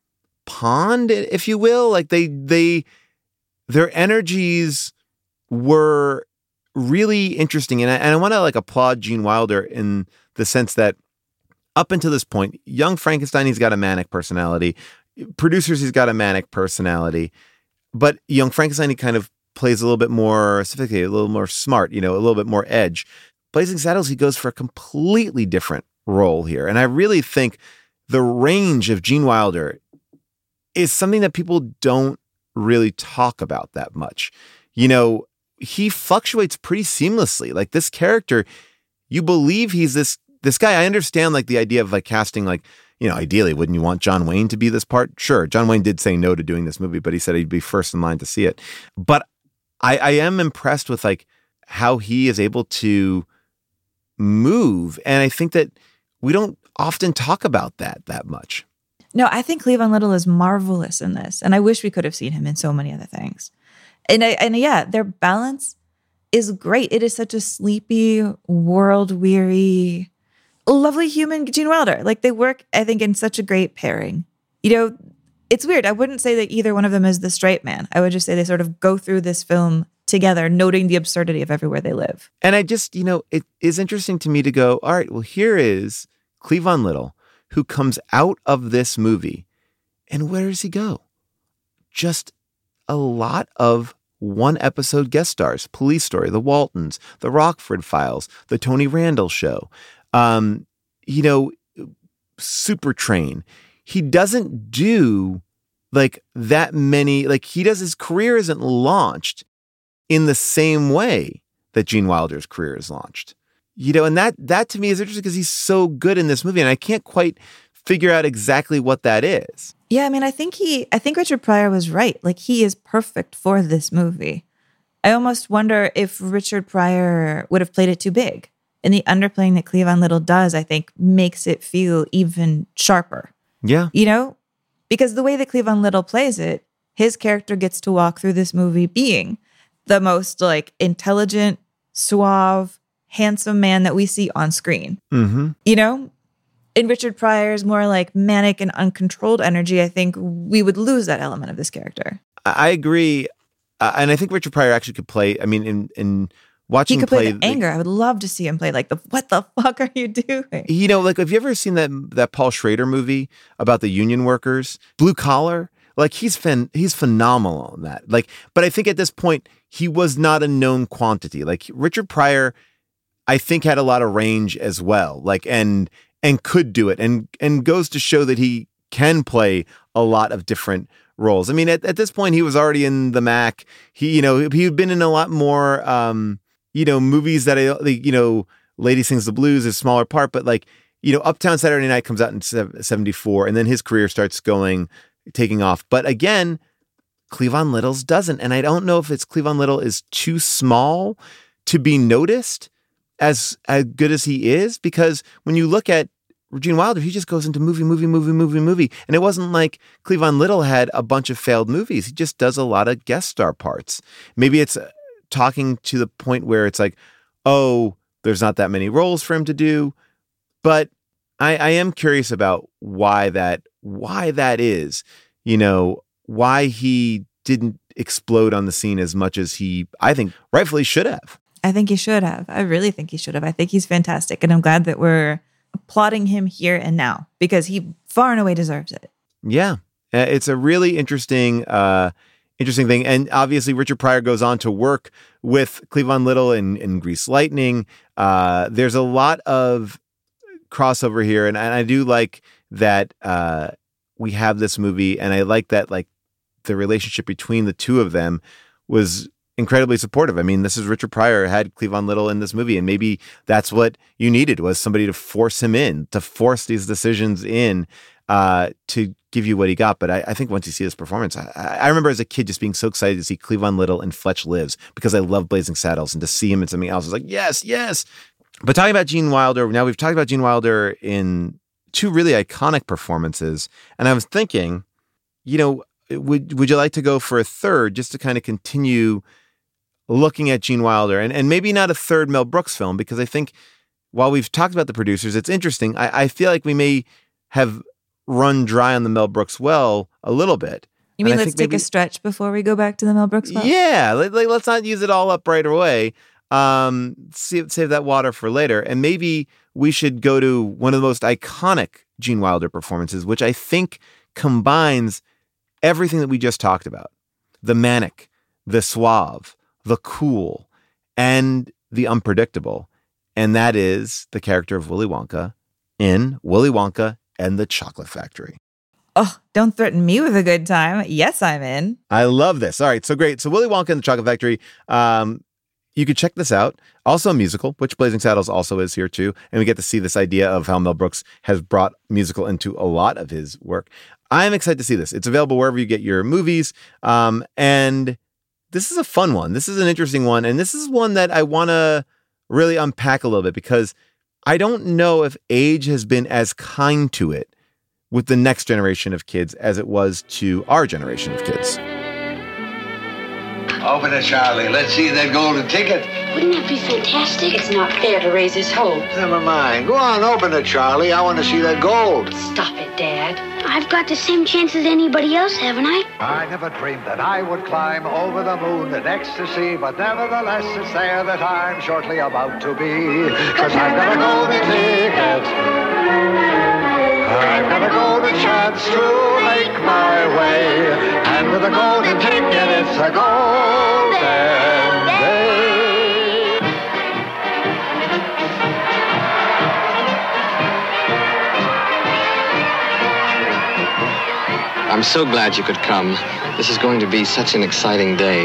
pond, if you will. Like they, they, their energies were really interesting. And I, and I want to like applaud Gene Wilder in the sense that up until this point, Young Frankenstein, he's got a manic personality. Producers, he's got a manic personality. But Young Frankenstein, he kind of plays a little bit more sophisticated, a little more smart, you know, a little bit more edge. Blazing Saddles, he goes for a completely different role here. And I really think the range of Gene Wilder is something that people don't really talk about that much. You know, he fluctuates pretty seamlessly. Like this character, you believe he's this this guy. I understand like the idea of like casting like, you know, ideally, wouldn't you want John Wayne to be this part? Sure. John Wayne did say no to doing this movie, but he said he'd be first in line to see it. But I, I am impressed with like how he is able to move. And I think that we don't often talk about that that much. No, I think Cleavon Little is marvelous in this. And I wish we could have seen him in so many other things. And I, and yeah, their balance is great. It is such a sleepy, world-weary, lovely human Gene Wilder. Like, they work, I think, in such a great pairing. You know, it's weird. I wouldn't say that either one of them is the straight man. I would just say they sort of go through this film together, noting the absurdity of everywhere they live. And I just, you know, it is interesting to me to go, all right, well, here is Cleavon Little, who comes out of this movie. And where does he go? Just a lot of one episode guest stars. Police Story, The Waltons, The Rockford Files, The Tony Randall Show, um, you know, Super Train. He doesn't do like that many, like he does, his career isn't launched in the same way that Gene Wilder's career is launched. You know, and that that to me is interesting because he's so good in this movie, and I can't quite figure out exactly what that is. Yeah, I mean, I think he, I think Richard Pryor was right. Like, he is perfect for this movie. I almost wonder if Richard Pryor would have played it too big. And the underplaying that Cleavon Little does, I think, makes it feel even sharper. Yeah. You know? Because the way that Cleavon Little plays it, his character gets to walk through this movie being the most, like, intelligent, suave, handsome man that we see on screen. Mm-hmm. You know? In Richard Pryor's more like manic and uncontrolled energy, I think we would lose that element of this character. I agree. Uh, and I think Richard Pryor actually could play, I mean, in, in watching he could play, play the anger. I would love to see him play like the, what the fuck are you doing? You know, like, have you ever seen that that Paul Schrader movie about the union workers? Blue Collar? Like, he's phen- he's phenomenal in that. Like, but I think at this point, he was not a known quantity. Like, Richard Pryor, I think, had a lot of range as well. Like, and and could do it, and and goes to show that he can play a lot of different roles. I mean, at, at this point, he was already in the Mac. He, you know, he'd been in a lot more, um, you know, movies that, I, you know, Lady Sings the Blues is a smaller part, but like, you know, Uptown Saturday Night comes out in seventy-four, and then his career starts going, taking off. But again, Cleavon Little's doesn't. And I don't know if it's Cleavon Little is too small to be noticed as, as good as he is, because when you look at Gene Wilder, he just goes into movie, movie, movie, movie, movie. And it wasn't like Cleavon Little had a bunch of failed movies. He just does a lot of guest star parts. Maybe it's talking to the point where it's like, oh, there's not that many roles for him to do. But I, I am curious about why that, why that is, you know, why he didn't explode on the scene as much as he, I think, rightfully should have. I think he should have. I really think he should have. I think he's fantastic. And I'm glad that we're applauding him here and now, because he far and away deserves it. Yeah. It's a really interesting, uh, interesting thing. And obviously Richard Pryor goes on to work with Cleavon Little in, in Grease Lightning. Uh, there's a lot of crossover here. And, and I do like that uh, we have this movie, and I like that, like, the relationship between the two of them was incredibly supportive. I mean, this is Richard Pryor had Cleavon Little in this movie, and maybe that's what you needed, was somebody to force him in, to force these decisions in, uh, to give you what he got. But I, I think once you see this performance, I, I remember as a kid just being so excited to see Cleavon Little in Fletch Lives, because I love Blazing Saddles, and to see him in something else, I was like, yes, yes. But talking about Gene Wilder, now we've talked about Gene Wilder in two really iconic performances, and I was thinking, you know, would would you like to go for a third, just to kind of continue looking at Gene Wilder, and, and maybe not a third Mel Brooks film, because I think while we've talked about the producers, it's interesting. I, I feel like we may have run dry on the Mel Brooks well a little bit. You mean and let's take maybe, a stretch before we go back to the Mel Brooks well? Yeah, let, like, let's not use it all up right away. Um, save, save that water for later. And maybe we should go to one of the most iconic Gene Wilder performances, which I think combines everything that we just talked about. The manic, the suave, the cool, and the unpredictable. And that is the character of Willy Wonka in Willy Wonka and the Chocolate Factory. Oh, don't threaten me with a good time. Yes, I'm in. I love this. All right, so great. So Willy Wonka and the Chocolate Factory, um, you could check this out. Also a musical, which Blazing Saddles also is here too. And we get to see this idea of how Mel Brooks has brought musical into a lot of his work. I'm excited to see this. It's available wherever you get your movies. Um, and this is a fun one. This is an interesting one. And this is one that I want to really unpack a little bit, because I don't know if age has been as kind to it with the next generation of kids as it was to our generation of kids. Open it, Charlie. Let's see that golden ticket. Wouldn't that be fantastic? It's not fair to raise his hopes. Never mind. Go on, open it, Charlie. I want to see that gold. Stop it, Dad. I've got the same chance as anybody else, haven't I? I never dreamed that I would climb over the moon in ecstasy, but nevertheless it's there that I'm shortly about to be. Cause I've got a golden ticket. I've got a golden chance to make my way. And with a golden ticket, it's a golden day. I'm so glad you could come. This is going to be such an exciting day.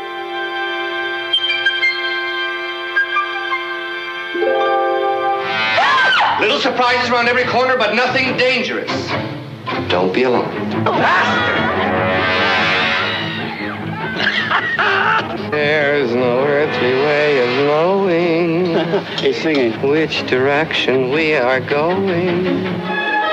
Little surprises around every corner, but nothing dangerous. Don't be alarmed. There's no earthly way of knowing He's singing. which direction we are going.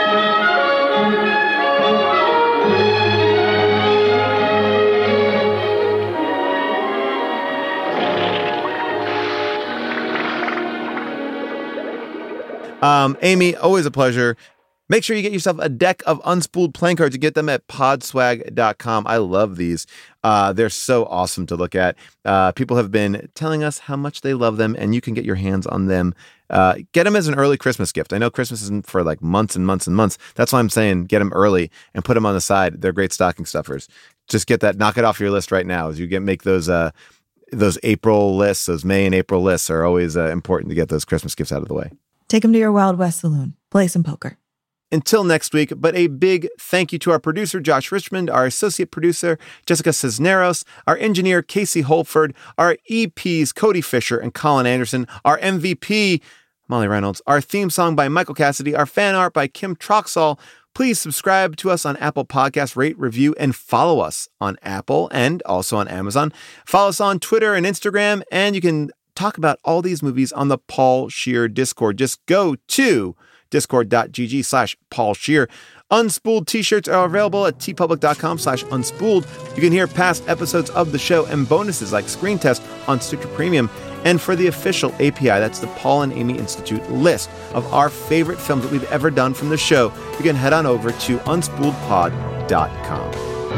Um, Amy, always a pleasure. Make sure you get yourself a deck of unspooled playing cards. You get them at podswag dot com. I love these. Uh, they're so awesome to look at. Uh, people have been telling us how much they love them, and you can get your hands on them. Uh, get them as an early Christmas gift. I know Christmas isn't for like months and months and months. That's why I'm saying get them early and put them on the side. They're great stocking stuffers. Just get that, knock it off your list right now as you get make those uh, those April lists. Those May and April lists are always uh, important to get those Christmas gifts out of the way. Take them to your Wild West saloon. Play some poker. Until next week, but a big thank you to our producer, Josh Richmond, our associate producer, Jessica Cisneros, our engineer, Casey Holford, our E Ps, Cody Fisher and Colin Anderson, our M V P, Molly Reynolds, our theme song by Michael Cassidy, our fan art by Kim Troxall. Please subscribe to us on Apple Podcasts, rate, review, and follow us on Apple and also on Amazon. Follow us on Twitter and Instagram, and you can talk about all these movies on the Paul Scheer Discord. Just go to discord.gg slash Paul Scheer. Unspooled t-shirts are available at tpublic.com slash unspooled. You can hear past episodes of the show and bonuses like Screen Test on Stitcher Premium. And for the official A P I, that's the Paul and Amy Institute list of our favorite films that we've ever done from the show, you can head on over to unspooledpod dot com.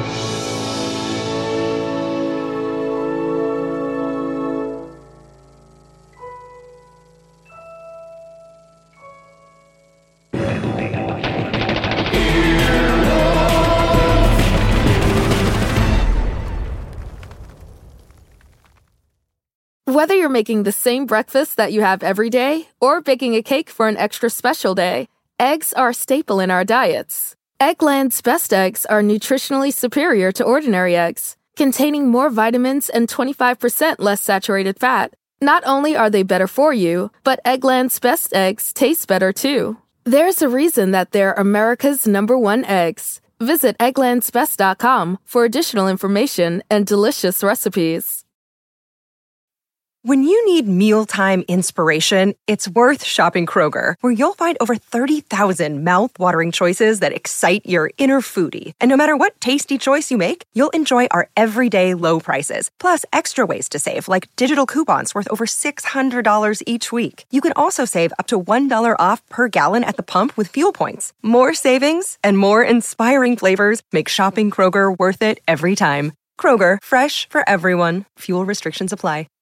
Whether you're making the same breakfast that you have every day or baking a cake for an extra special day, eggs are a staple in our diets. Eggland's Best Eggs are nutritionally superior to ordinary eggs, containing more vitamins and twenty-five percent less saturated fat. Not only are they better for you, but Eggland's Best Eggs taste better too. There's a reason that they're America's number one eggs. Visit egglands best dot com for additional information and delicious recipes. When you need mealtime inspiration, it's worth shopping Kroger, where you'll find over thirty thousand mouth-watering choices that excite your inner foodie. And no matter what tasty choice you make, you'll enjoy our everyday low prices, plus extra ways to save, like digital coupons worth over six hundred dollars each week. You can also save up to one dollar off per gallon at the pump with fuel points. More savings and more inspiring flavors make shopping Kroger worth it every time. Kroger, fresh for everyone. Fuel restrictions apply.